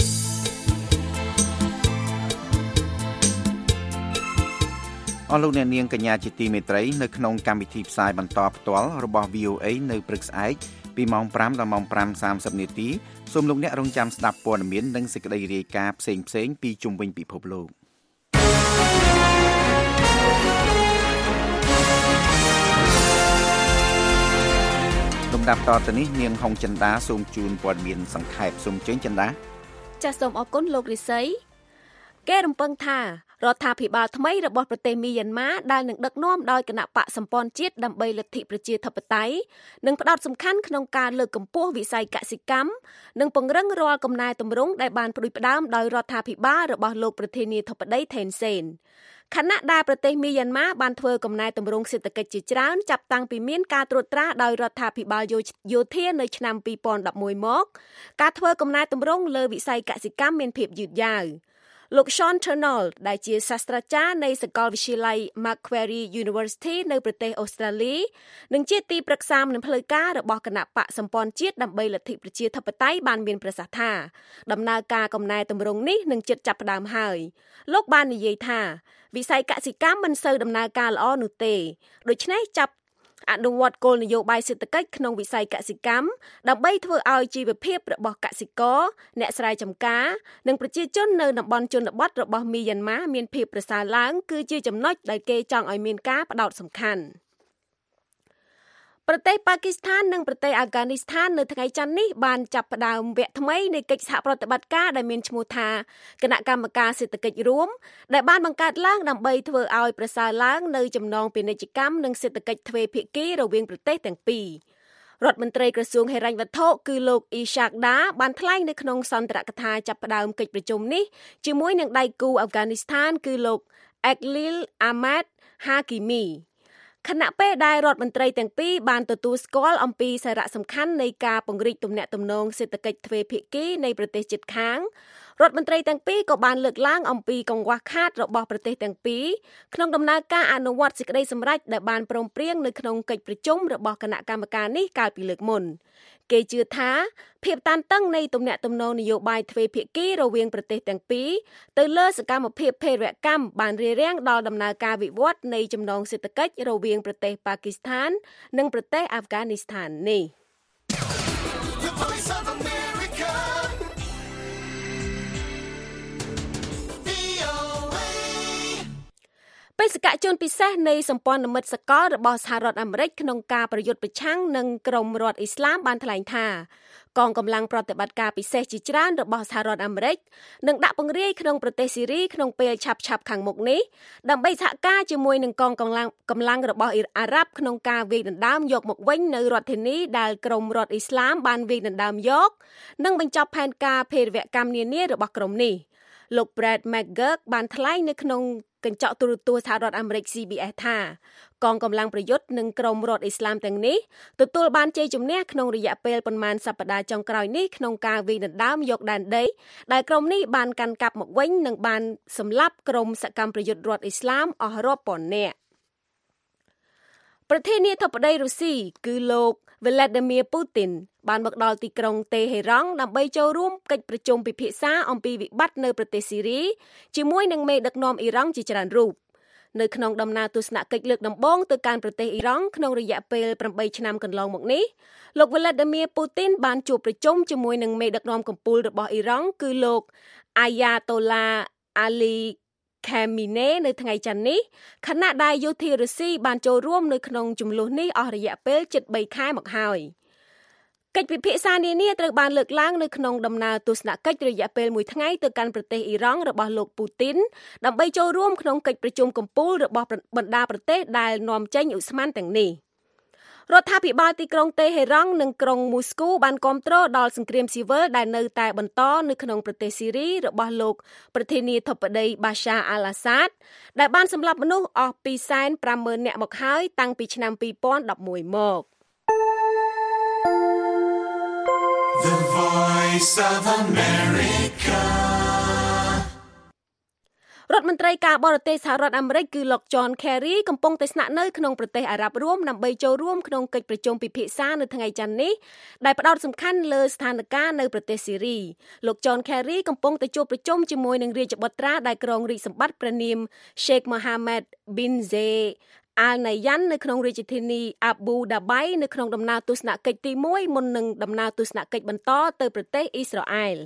អស់លោកអ្នកនាងកញ្ញាជាទីមេត្រីនៅក្នុងកម្មវិធីផ្សាយបន្តផ្ទាល់របស់ VOA នៅព្រឹកស្អែកពីម៉ោង 5 ដល់ម៉ោង 5:30 នាទីសូមលោកអ្នករងចាំស្ដាប់ព័ត៌មាននិងសេចក្តីរាយការណ៍ផ្សេងៗពីជុំវិញពិភពលោកលំដាប់តទៅនេះនាងហុងចិន្តាសូមជូនព័ត៌មានសង្ខេបសូមជើញចិន្តាចាសសូមអរគុណលោករិស័យគេរំពឹងថារដ្ឋាភិបាលថ្មីរបស់ប្រទេសមីយ៉ាន់ម៉ាដែលនឹងដឹកនាំដោយគណៈបកសម្ព័ន្ធជាតិដើម្បីលទ្ធិប្រជាធិបតេយ្យនឹងផ្ដោតសំខាន់ក្នុងការលើកកម្ពស់វិស័យកសិកម្មនិងពង្រឹងរាល់កំណែទម្រង់ដែលបានផ្ដួចផ្ដើមដោយរដ្ឋាភិបាលរបស់លោកប្រធានាធិបតីថេនសេនខណៈដែលប្រទេសមីយ៉ាន់ម៉ាបានធ្វើកំណែទម្រង់សេដ្ឋកិច្ចជាច្រើនចាប់តាំងពីមានការត្រួតត្រាដោយរដ្ឋាភិបាលយោធានៅឆ្នាំ2011មកការធ្វើកំណែទម្រង់លើវិស័យកសិកម្មមានភាពយឺតយ៉ាវលោក Sean Turnell ដែលជាសាស្ត្រាចារ្យនៃសាកលវិទ្យាល័យ Macquarie University នៅប្រទេសអូស្ត្រាលីនិងជាទីប្រឹក្សានឹងផ្លូវការរបស់គណៈបកសម្ព័ន្ធជាតិដើម្បីលទ្ធិប្រជាធិបតេយ្យបានមានប្រសាសន៍ថាដំណើរការកំណែទម្រង់នេះនឹងជិតចាប់ផ្ដើមហើយលោកបាននិយាយថាវិស័យកសិកម្មមិនសូវដំណើរការល្អនោះទេដូច្នេះចាប់អនុវត្តគោលនយោបាយសេដ្ឋកិច្ចក្នុងវិស័យកសិកម្មដើម្បីធ្វើឲ្យជីវភាពរបស់កសិករអ្នកស្រែចម្ការនិងប្រជាជននៅតំបន់ជនបទរបស់មីយ៉ាន់ម៉ាមានភាពប្រសើរឡើងគឺជាចំណុចដែលគេចង់ឲ្យមានការផ្ដោតសំខាន់ប្រទេសប៉ាគីស្ថាននិងប្រទេសអាហ្គានីស្ថាននៅថ្ងៃច័ន្ទនេះបានចាប់ផ្ដើមវគ្គថ្មីនៃកិច្ចសហប្រតិបត្តិការដែលមានឈ្មោះថាគណៈកម្មការសេដ្ឋកិច្ចរួមដែលបានបង្កើតឡើងដើម្បីធ្វើឲ្យប្រសើរឡើងនៅចំណងពាណិជ្ជកម្មនិងសេដ្ឋកិច្ចទ្វេភាគីរវាងប្រទេសទាំងពីររដ្ឋមន្ត្រីក្រសួងហិរញ្ញវត្ថុគឺលោកអ៊ីសាកដាបានថ្លែងនៅក្នុងសន្ទរកថាចាប់ផ្ដើមកិច្ចប្រជុំនេះជាមួយនឹងដៃគូអាហ្គានីស្ថានគឺលោកអេកលីលអាម៉ាតហាគីមីខណៈពេលដែលរដ្ឋមន្ត្រីទាំងពីរបានទទួលស្គាល់អំពីសារៈសំខាន់នៃការពង្រីកទំនាក់ទំនងសេដ្ឋកិច្ចទ្វេភាគីនៃប្រទេសជិតខាងរដ្ឋមន្ត្រីទាំងពីរក៏បានលើកឡើងអំពីកង្វះខាតរបស់ប្រទេសទាំងពីរក្នុងដំណើរការអនុវត្តសេចក្តីសម្រេចដែលបានព្រមព្រៀងនៅក្នុងកិច្ចប្រជុំរបស់គណៈកម្មការនេះកាលពីលើកមុនគេជឿថាភាពតានតឹងនៃទំនាក់ទំនងនយោបាយទ្វេភាគីរវាងប្រទេសទាំងពីរទៅលើសកម្មភាពភេរវកម្មបានរារាំងដល់ដំណើរការវិវត្តនៃចំណងសេដ្ឋកិច្ចរវាងប្រទេសប៉ាគីស្ថាននិងប្រទេសអាហ្វហ្គានីស្ថាននេះបេសកជនពិសេសនៃសម្ព័ន្ធមិត្តសកលរបស់សហរដ្ឋអាមេរិកក្នុងការប្រយុទ្ធប្រឆាំងនឹងក្រុមរដ្ឋអ៊ីស្លាមបានថ្លែងថាកងកម្លាំងប្រតិបត្តិការពិសេសជាច្រើនរបស់សហរដ្ឋអាមេរិកនឹងដាក់ពង្រាយក្នុងប្រទេសស៊ីរីក្នុងពេលឆាប់ៗខាងមុខនេះដើម្បីសហការជាមួយនឹងកងកម្លាំងរបស់អារ៉ាប់ក្នុងការវាយដណ្ដើមយកមកវិញនៅរដ្ឋធានីដែលក្រុមរដ្ឋអ៊ីស្លាមបានវាយដណ្ដើមយកនិងបញ្ចប់ផែនការភេរវកម្មនានារបស់ក្រុមនេះលោក Brad McGurk បានថ្លែងនៅក្នុងកញ្ចក់ទូរទស្សន៍សហរដ្ឋអាមេរិក CBS ថាកងកម្លាំងប្រយុទ្ធនិងក្រុមរដ្ឋអ៊ីស្លាមទាំងនេះទទួលបានជ័យជំនះក្នុងរយៈពេលប៉ុន្មានសប្តាហ៍ចុងក្រោយនេះក្នុងការវាយដណ្ដើមយកដែនដីដែលក្រុមនេះបានកាន់កាប់មកវិញនិងបានសម្លាប់ក្រុមសកម្មប្រយុទ្ធរដ្ឋអ៊ីស្លាមអស់រាប់ពាន់នាក់ប្រធានាធិបតីរុស្ស៊ីគឺលោក Vladimir Putin បានមកដល់ទីក្រុងតេហេរ៉ង់ដើម្បីចូលរួមកិច្ចប្រជុំពិភាក្សាអំពីវិបត្តិនៅប្រទេសស៊ីរីជាមួយនឹងមេដឹកនាំអ៊ីរ៉ង់ជាច្រើនរូបនៅក្នុងដំណើរទស្សនកិច្ចលើកដំបូងទៅកាន់ប្រទេសអ៊ីរ៉ង់ក្នុងរយៈពេល8ឆ្នាំកន្លងមកនេះលោក Vladimir Putin បានជួបប្រជុំជាមួយនឹងមេដឹកនាំកំពូលរបស់អ៊ីរ៉ង់គឺលោក Ayatollah Ali Khamenei នៅថ្ងៃច័ន្ទនេះខណៈដែលយោធារុស្ស៊ីបានចូលរួមនៅក្នុងជម្លោះនេះអស់រយៈពេលជិត3ខែមកហើយកិច្ចពិភាក្សានានាត្រូវបានលើកឡើងនៅក្នុងដំណើរទស្សនកិច្ចរយៈពេល1ថ្ងៃទៅកាន់ប្រទេសអ៊ីរ៉ង់របស់លោកពូទីនដើម្បីចូលរួមក្នុងកិច្ចប្រជុំកំពូលរបស់បណ្ដាប្រទេសដែលនាំចេញឧស្ម័នទាំងនេះរដ្ឋាភិបាលទីក្រុងតេហេរ៉ង់និងក្រុងមូស្គូបានគាំទ្រដល់សង្គ្រាមស៊ីវិលដែលនៅតែបន្តនៅក្នុងប្រទេសស៊ីរីរបស់លោកប្រធានាធិបតី Bashar al-Assad ដែលបានសម្លាប់មនុស្សអស់250,000 នាក់មកហើយតាំងពីឆ្នាំ2011មក The Voice of America រដ្ឋមន្ត្រីការបរទេសសហរដ្ឋអាមេរិកគឺលោក John Kerry កំពុងតែស្នាក់នៅក្នុងប្រទេសអារ៉ាប់រួមដើម្បីចូលរួមក្នុងកិច្ចប្រជុំពិភាក្សានៅថ្ងៃច័ន្ទនេះដែលផ្ដោតសំខាន់លើស្ថានភាពនៅប្រទេសស៊ីរីលោក John Kerry កំពុងតែជួបប្រជុំជាមួយនឹងរាជបុត្រាដែលគ្រងរាជសម្បត្តិព្រះនាម Sheikh Mohammed bin Zayed Al Nahyan នៅក្នុងរាជធានី Abu Dhabi នៅក្នុងដំណើរទស្សនកិច្ចទី1មុននឹងដំណើរទស្សនកិច្ចបន្តទៅប្រទេសអ៊ីស្រាអែល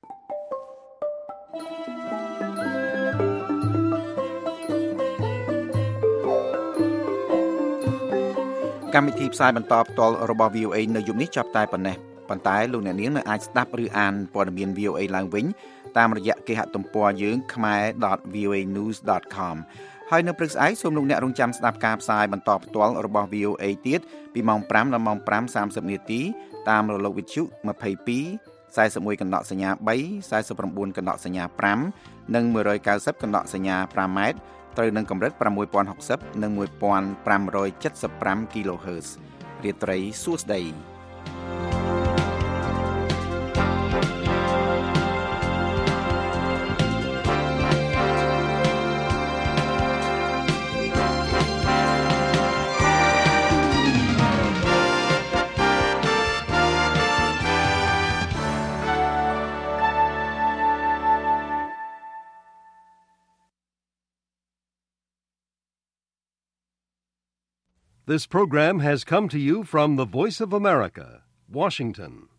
កម្មវិធីផ្សាយបន្តផ្ទាល់របស់ VOA នៅយប់នេះចាប់តែប៉ុណ្ណេះប៉ុន្តែលោកអ្នកនាងនៅអាចស្ដាប់ឬអានព័ត៌មាន VOA ឡើងវិញតាមរយៈគេហទំព័រយើង khmer.voanews.com ហើយនៅព្រឹកស្អែកសូមលោកអ្នករងចាំស្ដាប់ការផ្សាយបន្តផ្ទាល់របស់ VOA ទៀតពីម៉ោង 5 ដល់ម៉ោង 5:30 នាទីតាមរលកវិទ្យុ 22 41 កណ្ដកសញ្ញា3 49 កណ្ដកសញ្ញា5និង 190 កណ្ដកសញ្ញា5ម៉ែត្រត្រូវនឹងកម្រិត 6060 និង 1575 kHz រាត្រីសួស្តី This program has come to you from the Voice of America, Washington.